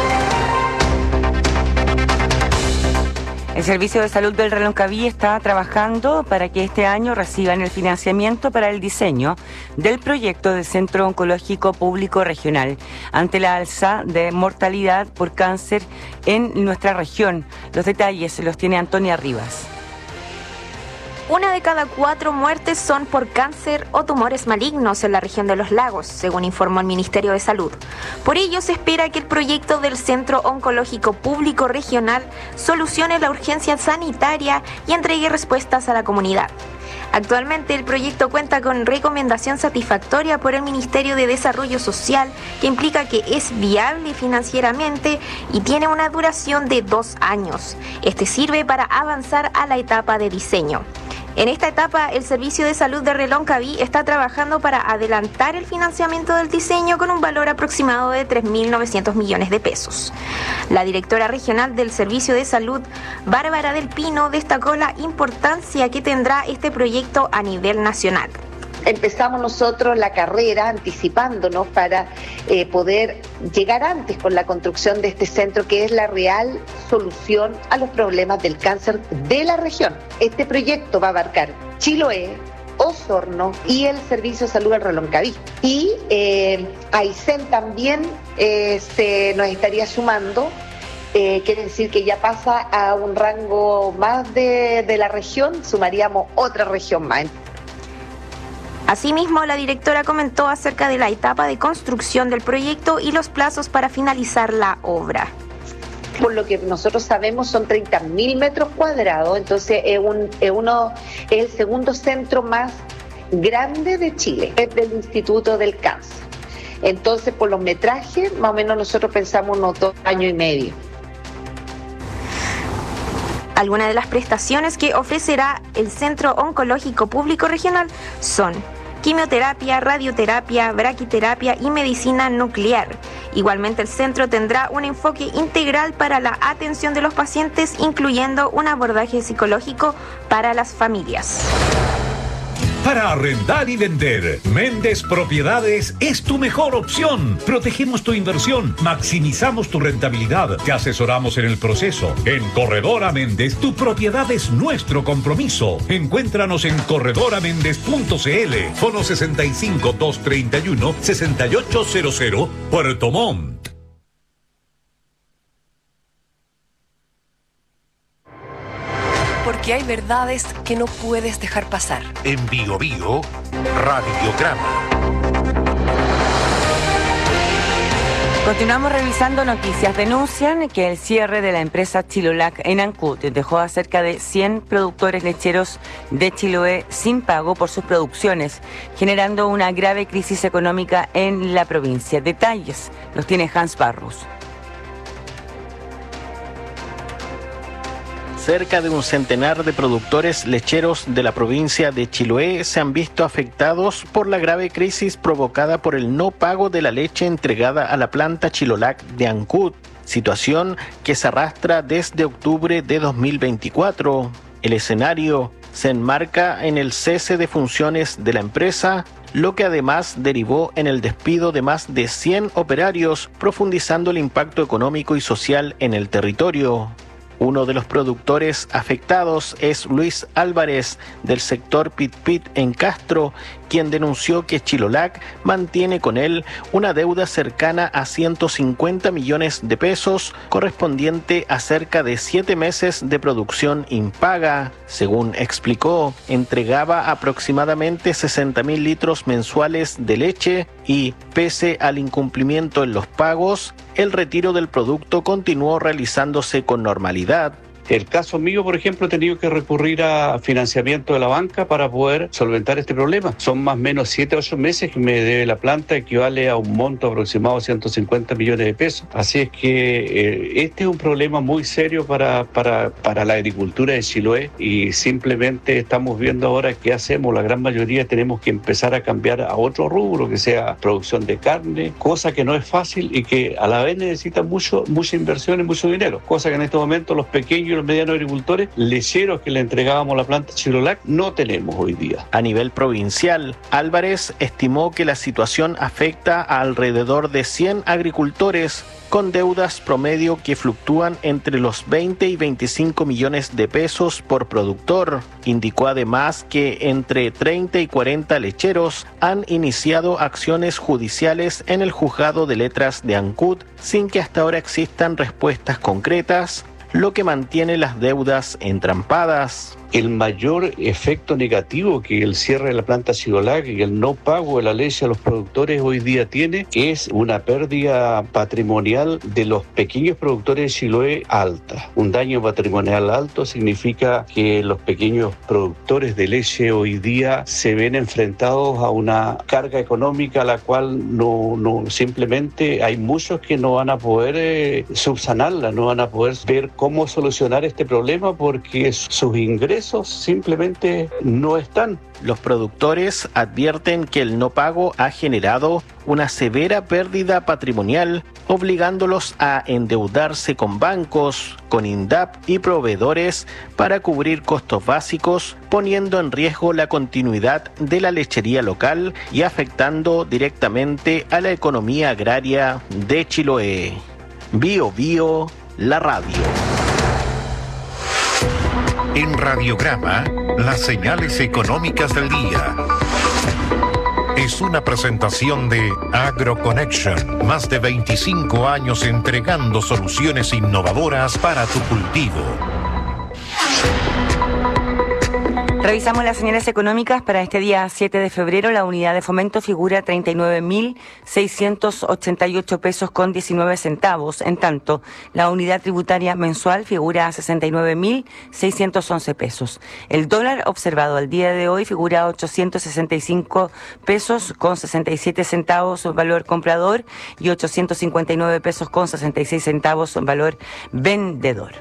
El Servicio de Salud del Reloncaví está trabajando para que este año reciban el financiamiento para el diseño del proyecto del Centro Oncológico Público Regional ante la alza de mortalidad por cáncer en nuestra región. Los detalles los tiene Antonia Rivas. 1 de cada 4 muertes son por cáncer o tumores malignos en la región de los lagos, según informó el Ministerio de Salud. Por ello, se espera que el proyecto del Centro Oncológico Público Regional solucione la urgencia sanitaria y entregue respuestas a la comunidad. Actualmente, el proyecto cuenta con recomendación satisfactoria por el Ministerio de Desarrollo Social, que implica que es viable financieramente y tiene una duración de 2 años. Este sirve para avanzar a la etapa de diseño. En esta etapa, el Servicio de Salud de Reloncaví está trabajando para adelantar el financiamiento del diseño con un valor aproximado de 3.900 millones de pesos. La directora regional del Servicio de Salud, Bárbara del Pino, destacó la importancia que tendrá este proyecto a nivel nacional. Empezamos nosotros la carrera anticipándonos para poder llegar antes con la construcción de este centro, que es la real solución a los problemas del cáncer de la región. Este proyecto va a abarcar Chiloé, Osorno y el Servicio de Salud del Reloncaví. Y Aysén también nos estaría sumando. Quiere decir que ya pasa a un rango más de la región, sumaríamos otra región más. Asimismo, la directora comentó acerca de la etapa de construcción del proyecto y los plazos para finalizar la obra. Por lo que nosotros sabemos son 30.000 metros cuadrados, entonces es el segundo centro más grande de Chile, es del Instituto del Cáncer. Entonces, por los metrajes, más o menos nosotros pensamos unos 2 años y medio. Algunas de las prestaciones que ofrecerá el Centro Oncológico Público Regional son quimioterapia, radioterapia, braquiterapia y medicina nuclear. Igualmente, el centro tendrá un enfoque integral para la atención de los pacientes, incluyendo un abordaje psicológico para las familias. Para arrendar y vender, Méndez Propiedades es tu mejor opción. Protegemos tu inversión, maximizamos tu rentabilidad, te asesoramos en el proceso. En Corredora Méndez, tu propiedad es nuestro compromiso. Encuéntranos en corredoraméndez.cl, fono 65-231-6800, Puerto Montt. Porque hay verdades que no puedes dejar pasar. En Bio Bio, Radiograma. Continuamos revisando noticias. Denuncian que el cierre de la empresa Chilolac en Ancud dejó a cerca de 100 productores lecheros de Chiloé sin pago por sus producciones, generando una grave crisis económica en la provincia. Detalles los tiene Hans Barros. Cerca de un centenar de productores lecheros de la provincia de Chiloé se han visto afectados por la grave crisis provocada por el no pago de la leche entregada a la planta Chilolac de Ancud, situación que se arrastra desde octubre de 2024. El escenario se enmarca en el cese de funciones de la empresa, lo que además derivó en el despido de más de 100 operarios, profundizando el impacto económico y social en el territorio. Uno de los productores afectados es Luis Álvarez, del sector Pitpit en Castro, quien denunció que Chilolac mantiene con él una deuda cercana a 150 millones de pesos, correspondiente a cerca de 7 meses de producción impaga. Según explicó, entregaba aproximadamente 60.000 litros mensuales de leche y, pese al incumplimiento en los pagos, el retiro del producto continuó realizándose con normalidad. El caso mío, por ejemplo, he tenido que recurrir a financiamiento de la banca para poder solventar este problema. Son más o menos 7 o 8 meses que me debe la planta, equivale a un monto aproximado de 150 millones de pesos. Así es que este es un problema muy serio para la agricultura de Chiloé y simplemente estamos viendo ahora qué hacemos. La gran mayoría tenemos que empezar a cambiar a otro rubro, que sea producción de carne, cosa que no es fácil y que a la vez necesita mucha inversión y mucho dinero, cosa que en este momento los pequeños y los medianos agricultores lecheros que le entregábamos a la planta Chilolac no tenemos hoy día. A nivel provincial, Álvarez estimó que la situación afecta a alrededor de 100 agricultores con deudas promedio que fluctúan entre los 20 y 25 millones de pesos por productor. Indicó además que entre 30 y 40 lecheros han iniciado acciones judiciales en el Juzgado de Letras de Ancud sin que hasta ahora existan respuestas concretas, lo que mantiene las deudas entrampadas. El mayor efecto negativo que el cierre de la planta Chilolac y el no pago de la leche a los productores hoy día tiene es una pérdida patrimonial de los pequeños productores de Chiloé alta. Un daño patrimonial alto significa que los pequeños productores de leche hoy día se ven enfrentados a una carga económica a la cual no simplemente hay muchos que no van a poder subsanarla, no van a poder ver cómo solucionar este problema porque sus ingresos simplemente no están. Los productores advierten que el no pago ha generado una severa pérdida patrimonial, obligándolos a endeudarse con bancos, con INDAP y proveedores para cubrir costos básicos, poniendo en riesgo la continuidad de la lechería local y afectando directamente a la economía agraria de Chiloé. Bio Bio, la radio. En Radiograma, las señales económicas del día. Es una presentación de AgroConnection, más de 25 años entregando soluciones innovadoras para tu cultivo. Revisamos las señales económicas para este día 7 de febrero. La unidad de fomento figura 39.688 pesos con 19 centavos. En tanto, la unidad tributaria mensual figura a 69.611 pesos. El dólar observado al día de hoy figura a 865 pesos con 67 centavos valor comprador y 859 pesos con 66 centavos valor vendedor.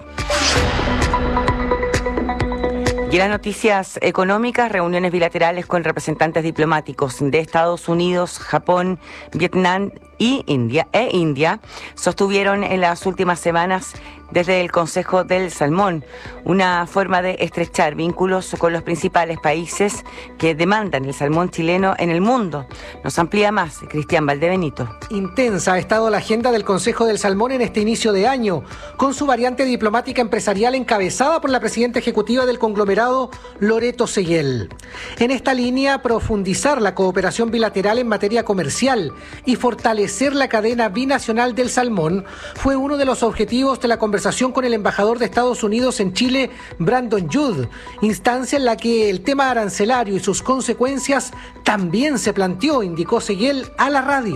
Y en las noticias económicas, reuniones bilaterales con representantes diplomáticos de Estados Unidos, Japón, Vietnam y India sostuvieron en las últimas semanas desde el Consejo del Salmón, una forma de estrechar vínculos con los principales países que demandan el salmón chileno en el mundo. Nos amplía más Cristian Valdebenito. Intensa ha estado la agenda del Consejo del Salmón en este inicio de año, con su variante diplomática empresarial encabezada por la presidenta ejecutiva del conglomerado, Loreto Seguel. En esta línea, profundizar la cooperación bilateral en materia comercial y fortalecer la cadena binacional del salmón fue uno de los objetivos de la conversación con el embajador de Estados Unidos en Chile, Brandon Judd, instancia en la que el tema arancelario y sus consecuencias también se planteó, indicó Seguel a la radio.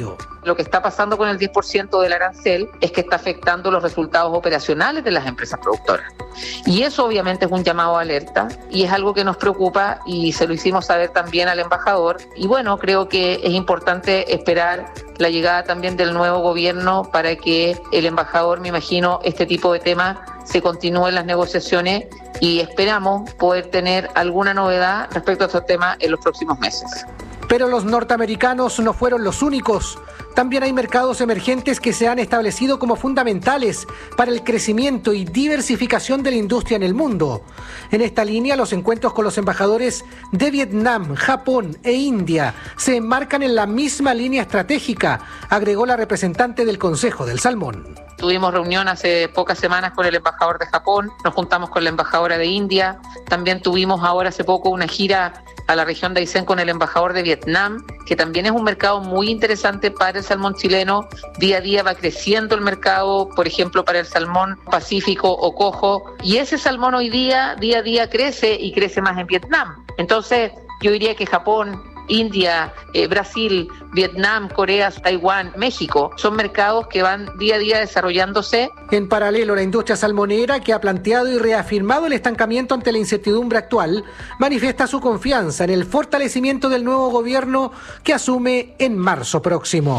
Lo que está pasando con el 10% del arancel es que está afectando los resultados operacionales de las empresas productoras. Y eso obviamente es un llamado a alerta y es algo que nos preocupa y se lo hicimos saber también al embajador. Y bueno, creo que es importante esperar la llegada también del nuevo gobierno para que el embajador, me imagino, este tipo de temas se continúen las negociaciones y esperamos poder tener alguna novedad respecto a estos temas en los próximos meses. Pero los norteamericanos no fueron los únicos. También hay mercados emergentes que se han establecido como fundamentales para el crecimiento y diversificación de la industria en el mundo. En esta línea, los encuentros con los embajadores de Vietnam, Japón e India se enmarcan en la misma línea estratégica, agregó la representante del Consejo del Salmón. Tuvimos reunión hace pocas semanas con el embajador de Japón, nos juntamos con la embajadora de India, también tuvimos ahora hace poco una gira a la región de Aysén con el embajador de Vietnam, que también es un mercado muy interesante para el salmón chileno. Día a día va creciendo el mercado, por ejemplo, para el salmón pacífico o cojo, y ese salmón hoy día a día crece y crece más en Vietnam. Entonces, yo diría que Japón, India, Brasil, Vietnam, Corea, Taiwán, México, son mercados que van día a día desarrollándose. En paralelo, la industria salmonera, que ha planteado y reafirmado el estancamiento ante la incertidumbre actual, manifiesta su confianza en el fortalecimiento del nuevo gobierno que asume en marzo próximo.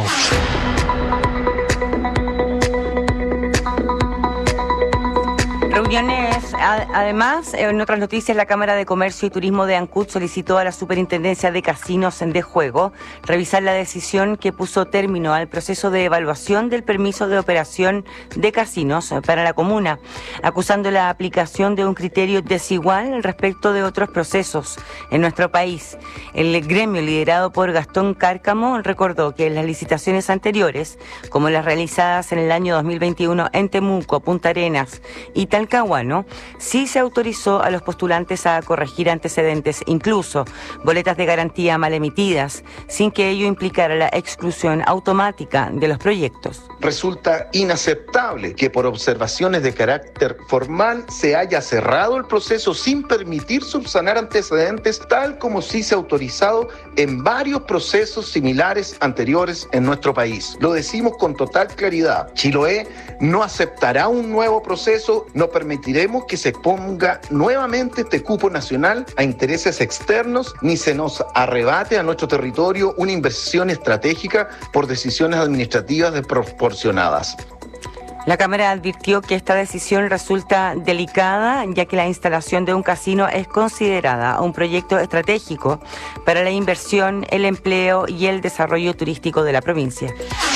Reuniones, además, en otras noticias, la Cámara de Comercio y Turismo de Ancud solicitó a la Superintendencia de Casinos de Juego revisar la decisión que puso término al proceso de evaluación del permiso de operación de casinos para la comuna, acusando la aplicación de un criterio desigual respecto de otros procesos en nuestro país. El gremio, liderado por Gastón Cárcamo, recordó que en las licitaciones anteriores, como las realizadas en el año 2021 en Temuco, Punta Arenas y Talcahuano, sí se autorizó a los postulantes a corregir antecedentes, incluso boletas de garantía mal emitidas, sin que ello implicara la exclusión automática de los proyectos. Resulta inaceptable que por observaciones de carácter formal se haya cerrado el proceso sin permitir subsanar antecedentes, tal como sí se ha autorizado en varios procesos similares anteriores en nuestro país. Lo decimos con total claridad. Chiloé no aceptará un nuevo proceso, no permitiremos que se ponga nuevamente este cupo nacional a intereses externos, ni se nos arrebate a nuestro territorio una inversión estratégica por decisiones administrativas desproporcionadas. La Cámara advirtió que esta decisión resulta delicada, ya que la instalación de un casino es considerada un proyecto estratégico para la inversión, el empleo y el desarrollo turístico de la provincia.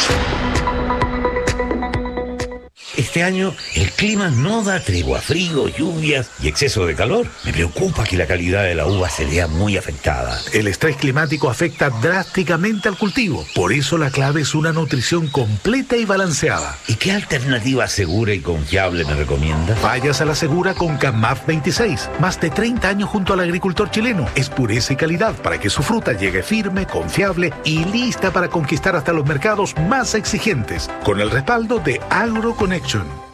Este año el clima no da tregua, frío, lluvias y exceso de calor. Me preocupa que la calidad de la uva se vea muy afectada. El estrés climático afecta drásticamente al cultivo. Por eso la clave es una nutrición completa y balanceada. ¿Y qué alternativa segura y confiable me recomienda? Vayas a la segura con CAMAF 26. Más de 30 años junto al agricultor chileno. Es pureza y calidad para que su fruta llegue firme, confiable y lista para conquistar hasta los mercados más exigentes. Con el respaldo de AgroConnection.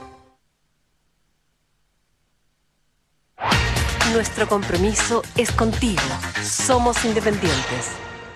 Nuestro compromiso es contigo. Somos independientes.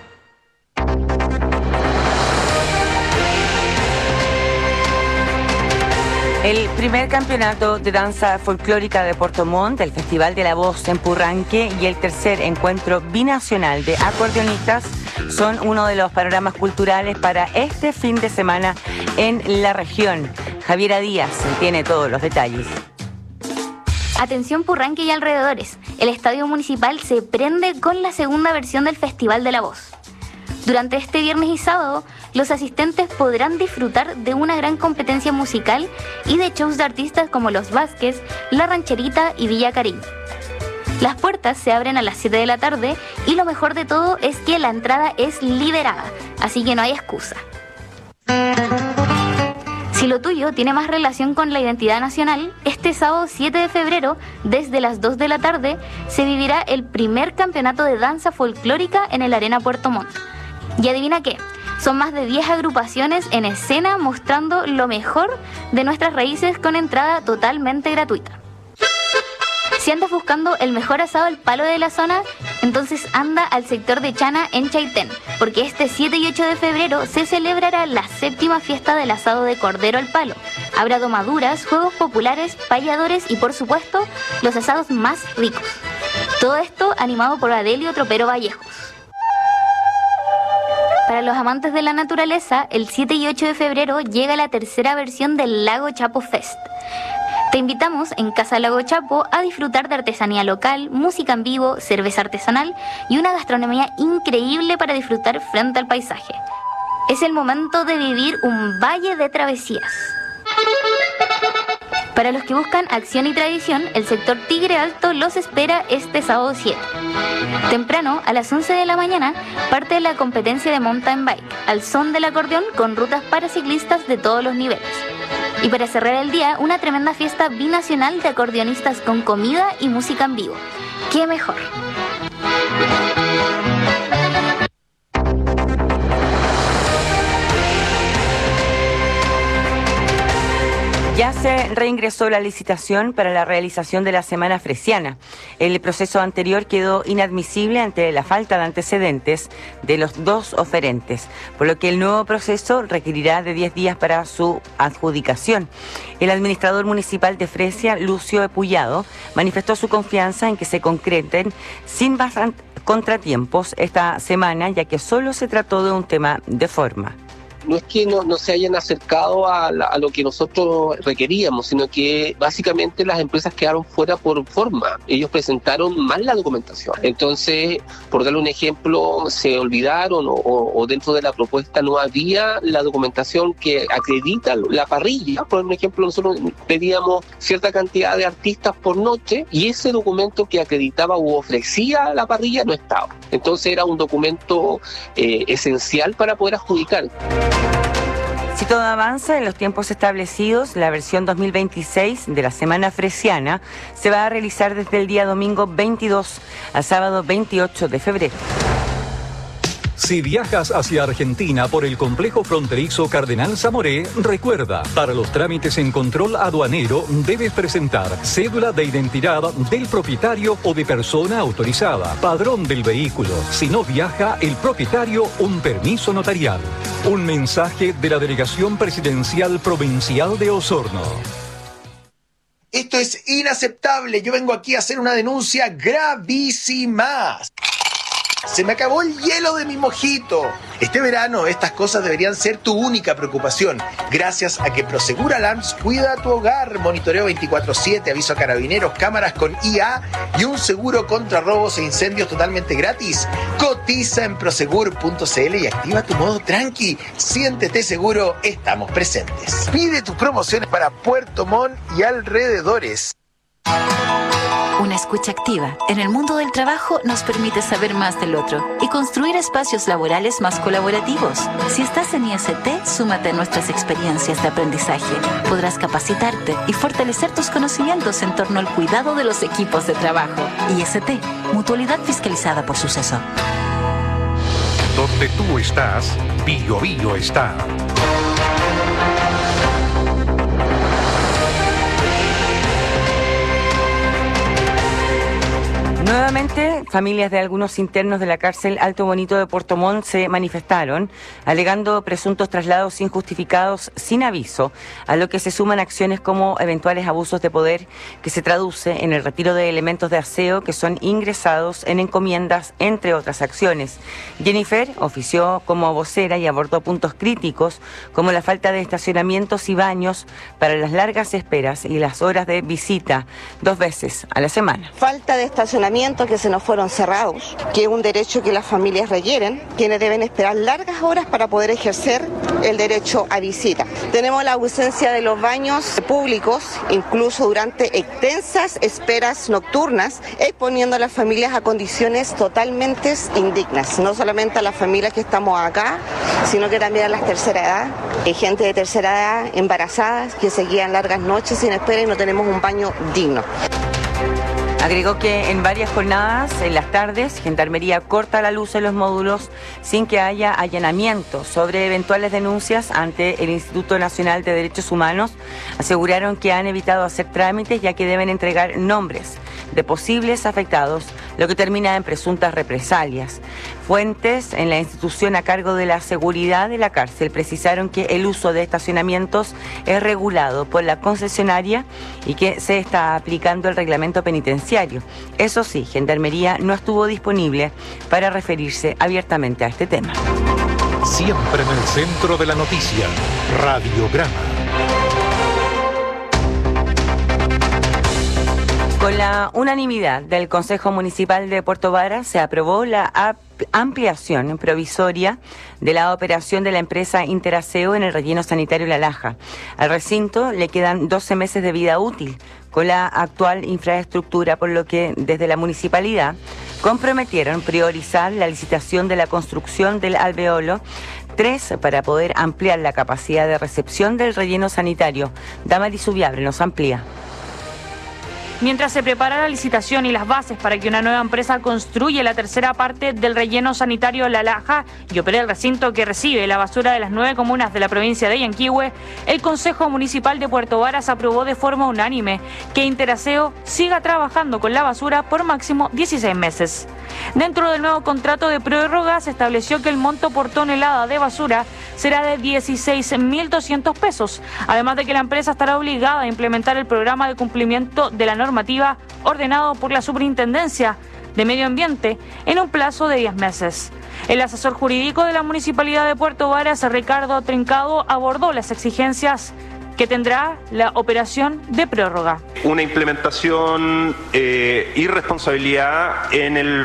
El primer campeonato de danza folclórica de Puerto Montt, el Festival de la Voz en Purranque y el tercer encuentro binacional de acordeonistas son uno de los panoramas culturales para este fin de semana en la región. Javiera Díaz tiene todos los detalles. Atención Purranque y alrededores, el Estadio Municipal se prende con la segunda versión del Festival de la Voz. Durante este viernes y sábado, los asistentes podrán disfrutar de una gran competencia musical y de shows de artistas como Los Vázquez, La Rancherita y Villa Cariño. Las puertas se abren a las 7 de la tarde y lo mejor de todo es que la entrada es liberada, así que no hay excusa. Si lo tuyo tiene más relación con la identidad nacional, este sábado 7 de febrero, desde las 2 de la tarde, se vivirá el primer campeonato de danza folclórica en el Arena Puerto Montt. Y adivina qué, son más de 10 agrupaciones en escena mostrando lo mejor de nuestras raíces con entrada totalmente gratuita. Si andas buscando el mejor asado al palo de la zona, Entonces anda al sector de Chana en Chaitén, porque este 7 y 8 de febrero se celebrará la 7ª fiesta del asado de cordero al palo. Habrá domaduras, juegos populares, payadores y por supuesto los asados más ricos. Todo esto animado por Adelio Tropero Vallejos. Para los amantes de la naturaleza, el 7 y 8 de febrero llega la tercera versión del Lago Chapo Fest. Te invitamos en Casa Lago Chapo a disfrutar de artesanía local, música en vivo, cerveza artesanal y una gastronomía increíble para disfrutar frente al paisaje. Es el momento de vivir un valle de travesías. Para los que buscan acción y tradición, el sector Tigre Alto los espera este sábado 7. Temprano, a las 11 de la mañana, parte la competencia de mountain bike, al son del acordeón con rutas para ciclistas de todos los niveles. Y para cerrar el día, una tremenda fiesta binacional de acordeonistas con comida y música en vivo. ¡Qué mejor! Ya se reingresó la licitación para la realización de la Semana Fresiana. El proceso anterior quedó inadmisible ante la falta de antecedentes de los dos oferentes, por lo que el nuevo proceso requerirá de 10 días para su adjudicación. El administrador municipal de Fresia, Lucio Epullado, manifestó su confianza en que se concreten sin contratiempos esta semana, ya que solo se trató de un tema de forma. No es que no se hayan acercado a lo que nosotros requeríamos, sino que básicamente las empresas quedaron fuera por forma. Ellos presentaron mal la documentación. Entonces, por darle un ejemplo, se olvidaron o dentro de la propuesta no había la documentación que acredita la parrilla. Por un ejemplo, nosotros pedíamos cierta cantidad de artistas por noche y ese documento que acreditaba u ofrecía la parrilla no estaba. Entonces era un documento esencial para poder adjudicar. Si todo avanza en los tiempos establecidos, la versión 2026 de la Semana Fresiana se va a realizar desde el día domingo 22 al sábado 28 de febrero. Si viajas hacia Argentina por el complejo fronterizo Cardenal Zamoré, recuerda, para los trámites en control aduanero debes presentar cédula de identidad del propietario o de persona autorizada, padrón del vehículo. Si no viaja el propietario, un permiso notarial. Un mensaje de la Delegación Presidencial Provincial de Osorno. Esto es inaceptable. Yo vengo aquí a hacer una denuncia gravísima. Se me acabó el hielo de mi mojito. Este verano estas cosas deberían ser tu única preocupación. Gracias a que Prosegur Alarms cuida tu hogar. Monitoreo 24/7, aviso a carabineros, cámaras con IA y un seguro contra robos e incendios totalmente gratis. Cotiza en prosegur.cl y activa tu modo tranqui. Siéntete seguro, estamos presentes. Pide tus promociones para Puerto Montt y alrededores. Una escucha activa en el mundo del trabajo nos permite saber más del otro y construir espacios laborales más colaborativos. Si estás en IST, súmate a nuestras experiencias de aprendizaje. Podrás capacitarte y fortalecer tus conocimientos en torno al cuidado de los equipos de trabajo. IST, Mutualidad Fiscalizada por Suceso. Donde tú estás, Bio Bio está. Nuevamente, familias de algunos internos de la cárcel Alto Bonito de Puerto Montt se manifestaron, alegando presuntos traslados injustificados sin aviso, a lo que se suman acciones como eventuales abusos de poder que se traduce en el retiro de elementos de aseo que son ingresados en encomiendas, entre otras acciones. Jennifer ofició como vocera y abordó puntos críticos como la falta de estacionamientos y baños para las largas esperas y las horas de visita 2 veces a la semana. Falta de estacionamiento que se nos fueron cerrados, que es un derecho que las familias requieren, quienes deben esperar largas horas para poder ejercer el derecho a visita. Tenemos la ausencia de los baños públicos, incluso durante extensas esperas nocturnas, exponiendo a las familias a condiciones totalmente indignas, no solamente a las familias que estamos acá, sino que también a las tercera edad, gente de tercera edad embarazadas que seguían largas noches sin espera y no tenemos un baño digno. Agregó que en varias jornadas, en las tardes, Gendarmería corta la luz en los módulos sin que haya allanamiento. Sobre eventuales denuncias ante el Instituto Nacional de Derechos Humanos, aseguraron que han evitado hacer trámites ya que deben entregar nombres, de posibles afectados, lo que termina en presuntas represalias. Fuentes en la institución a cargo de la seguridad de la cárcel precisaron que el uso de estacionamientos es regulado por la concesionaria y que se está aplicando el reglamento penitenciario. Eso sí, Gendarmería no estuvo disponible para referirse abiertamente a este tema. Siempre en el centro de la noticia, Radiograma. Con la unanimidad del Consejo Municipal de Puerto Varas se aprobó la ampliación provisoria de la operación de la empresa Interaseo en el relleno sanitario La Laja. Al recinto le quedan 12 meses de vida útil con la actual infraestructura, por lo que desde la municipalidad comprometieron priorizar la licitación de la construcción del alveolo 3 para poder ampliar la capacidad de recepción del relleno sanitario. Damaris Subiabre nos amplía. Mientras se prepara la licitación y las bases para que una nueva empresa construya la tercera parte del relleno sanitario La Laja y opere el recinto que recibe la basura de las 9 comunas de la provincia de Yanquihue, el Consejo Municipal de Puerto Varas aprobó de forma unánime que Interaseo siga trabajando con la basura por máximo 16 meses. Dentro del nuevo contrato de prórroga se estableció que el monto por tonelada de basura será de 16.200 pesos, además de que la empresa estará obligada a implementar el programa de cumplimiento de la normativa ordenado por la Superintendencia de Medio Ambiente en un plazo de 10 meses. El asesor jurídico de la Municipalidad de Puerto Varas, Ricardo Trincado, abordó las exigencias que tendrá la operación de prórroga. Una implementación y responsabilidad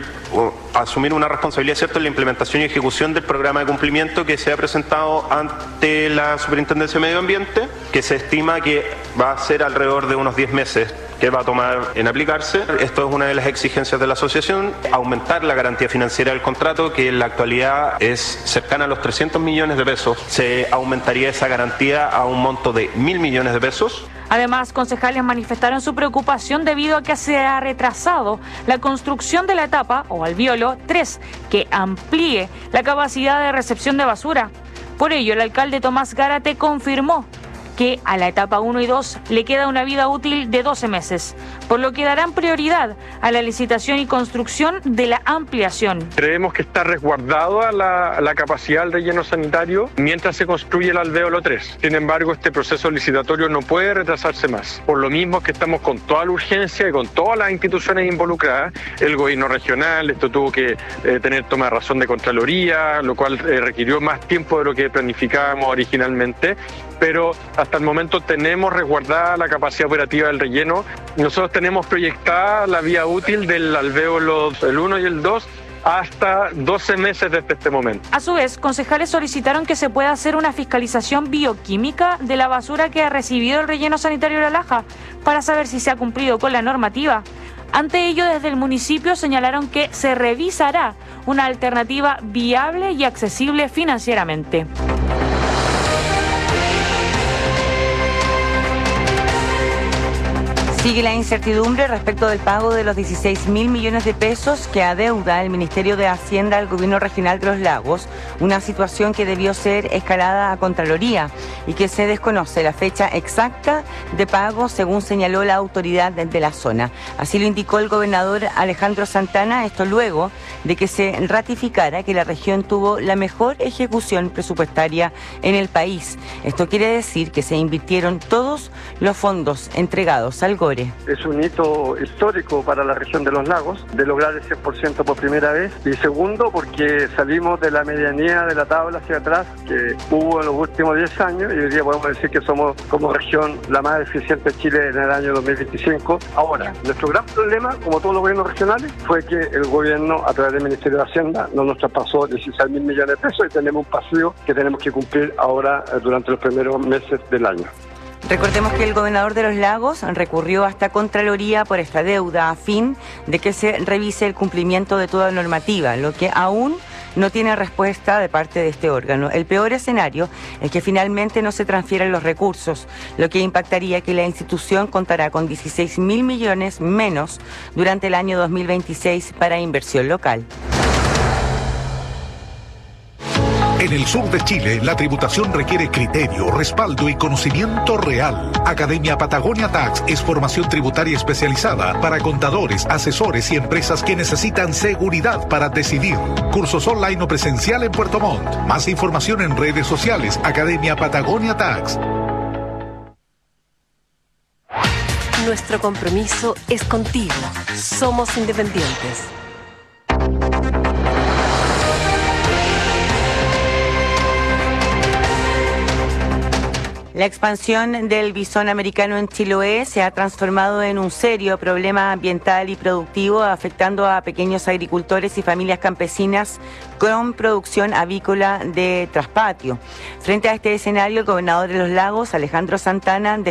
asumir una responsabilidad, ¿cierto?, en la implementación y ejecución del programa de cumplimiento que se ha presentado ante la Superintendencia de Medio Ambiente, que se estima que va a ser alrededor de unos 10 meses que va a tomar en aplicarse. Esto es una de las exigencias de la asociación, aumentar la garantía financiera del contrato, que en la actualidad es cercana a los 300 millones de pesos. Se aumentaría esa garantía a un monto de 1.000 millones de pesos. Además, concejales manifestaron su preocupación debido a que se ha retrasado la construcción de la etapa o alveolo 3, que amplíe la capacidad de recepción de basura. Por ello, el alcalde Tomás Gárate confirmó que a la etapa 1 y 2 le queda una vida útil de 12 meses, por lo que darán prioridad a la licitación y construcción de la ampliación. Creemos que está resguardada la capacidad del relleno sanitario mientras se construye el alveolo 3. Sin embargo, este proceso licitatorio no puede retrasarse más. Por lo mismo que estamos con toda la urgencia y con todas las instituciones involucradas, el gobierno regional, esto tuvo que tener toma de razón de Contraloría, lo cual requirió más tiempo de lo que planificábamos originalmente, pero hasta el momento tenemos resguardada la capacidad operativa del relleno. Nosotros tenemos proyectada la vía útil del alveolo el 1 y el 2 hasta 12 meses desde este momento. A su vez, concejales solicitaron que se pueda hacer una fiscalización bioquímica de la basura que ha recibido el relleno sanitario de La Laja para saber si se ha cumplido con la normativa. Ante ello, desde el municipio señalaron que se revisará una alternativa viable y accesible financieramente. Sigue la incertidumbre respecto del pago de los 16.000 millones de pesos que adeuda el Ministerio de Hacienda al Gobierno Regional de los Lagos, una situación que debió ser escalada a Contraloría y que se desconoce la fecha exacta de pago, según señaló la autoridad de la zona. Así lo indicó el gobernador Alejandro Santana, esto luego de que se ratificara que la región tuvo la mejor ejecución presupuestaria en el país. Esto quiere decir que se invirtieron todos los fondos entregados al GORE. Es un hito histórico para la región de los lagos, de lograr el 100% por primera vez. Y segundo, porque salimos de la medianía de la tabla hacia atrás que hubo en los últimos 10 años y hoy día podemos decir que somos como región la más eficiente de Chile en el año 2025. Ahora, nuestro gran problema, como todos los gobiernos regionales, fue que el gobierno, a través del Ministerio de Hacienda, no nos traspasó 16.000 millones de pesos y tenemos un pasivo que tenemos que cumplir ahora durante los primeros meses del año. Recordemos que el gobernador de los Lagos recurrió hasta Contraloría por esta deuda a fin de que se revise el cumplimiento de toda normativa, lo que aún no tiene respuesta de parte de este órgano. El peor escenario es que finalmente no se transfieran los recursos, lo que impactaría que la institución contará con 16.000 millones menos durante el año 2026 para inversión local. En el sur de Chile, la tributación requiere criterio, respaldo y conocimiento real. Academia Patagonia Tax es formación tributaria especializada para contadores, asesores y empresas que necesitan seguridad para decidir. Cursos online o presencial en Puerto Montt. Más información en redes sociales. Academia Patagonia Tax. Nuestro compromiso es contigo. Somos independientes. La expansión del bisón americano en Chiloé se ha transformado en un serio problema ambiental y productivo, afectando a pequeños agricultores y familias campesinas con producción avícola de traspatio. Frente a este escenario, el gobernador de los Lagos, Alejandro Santana,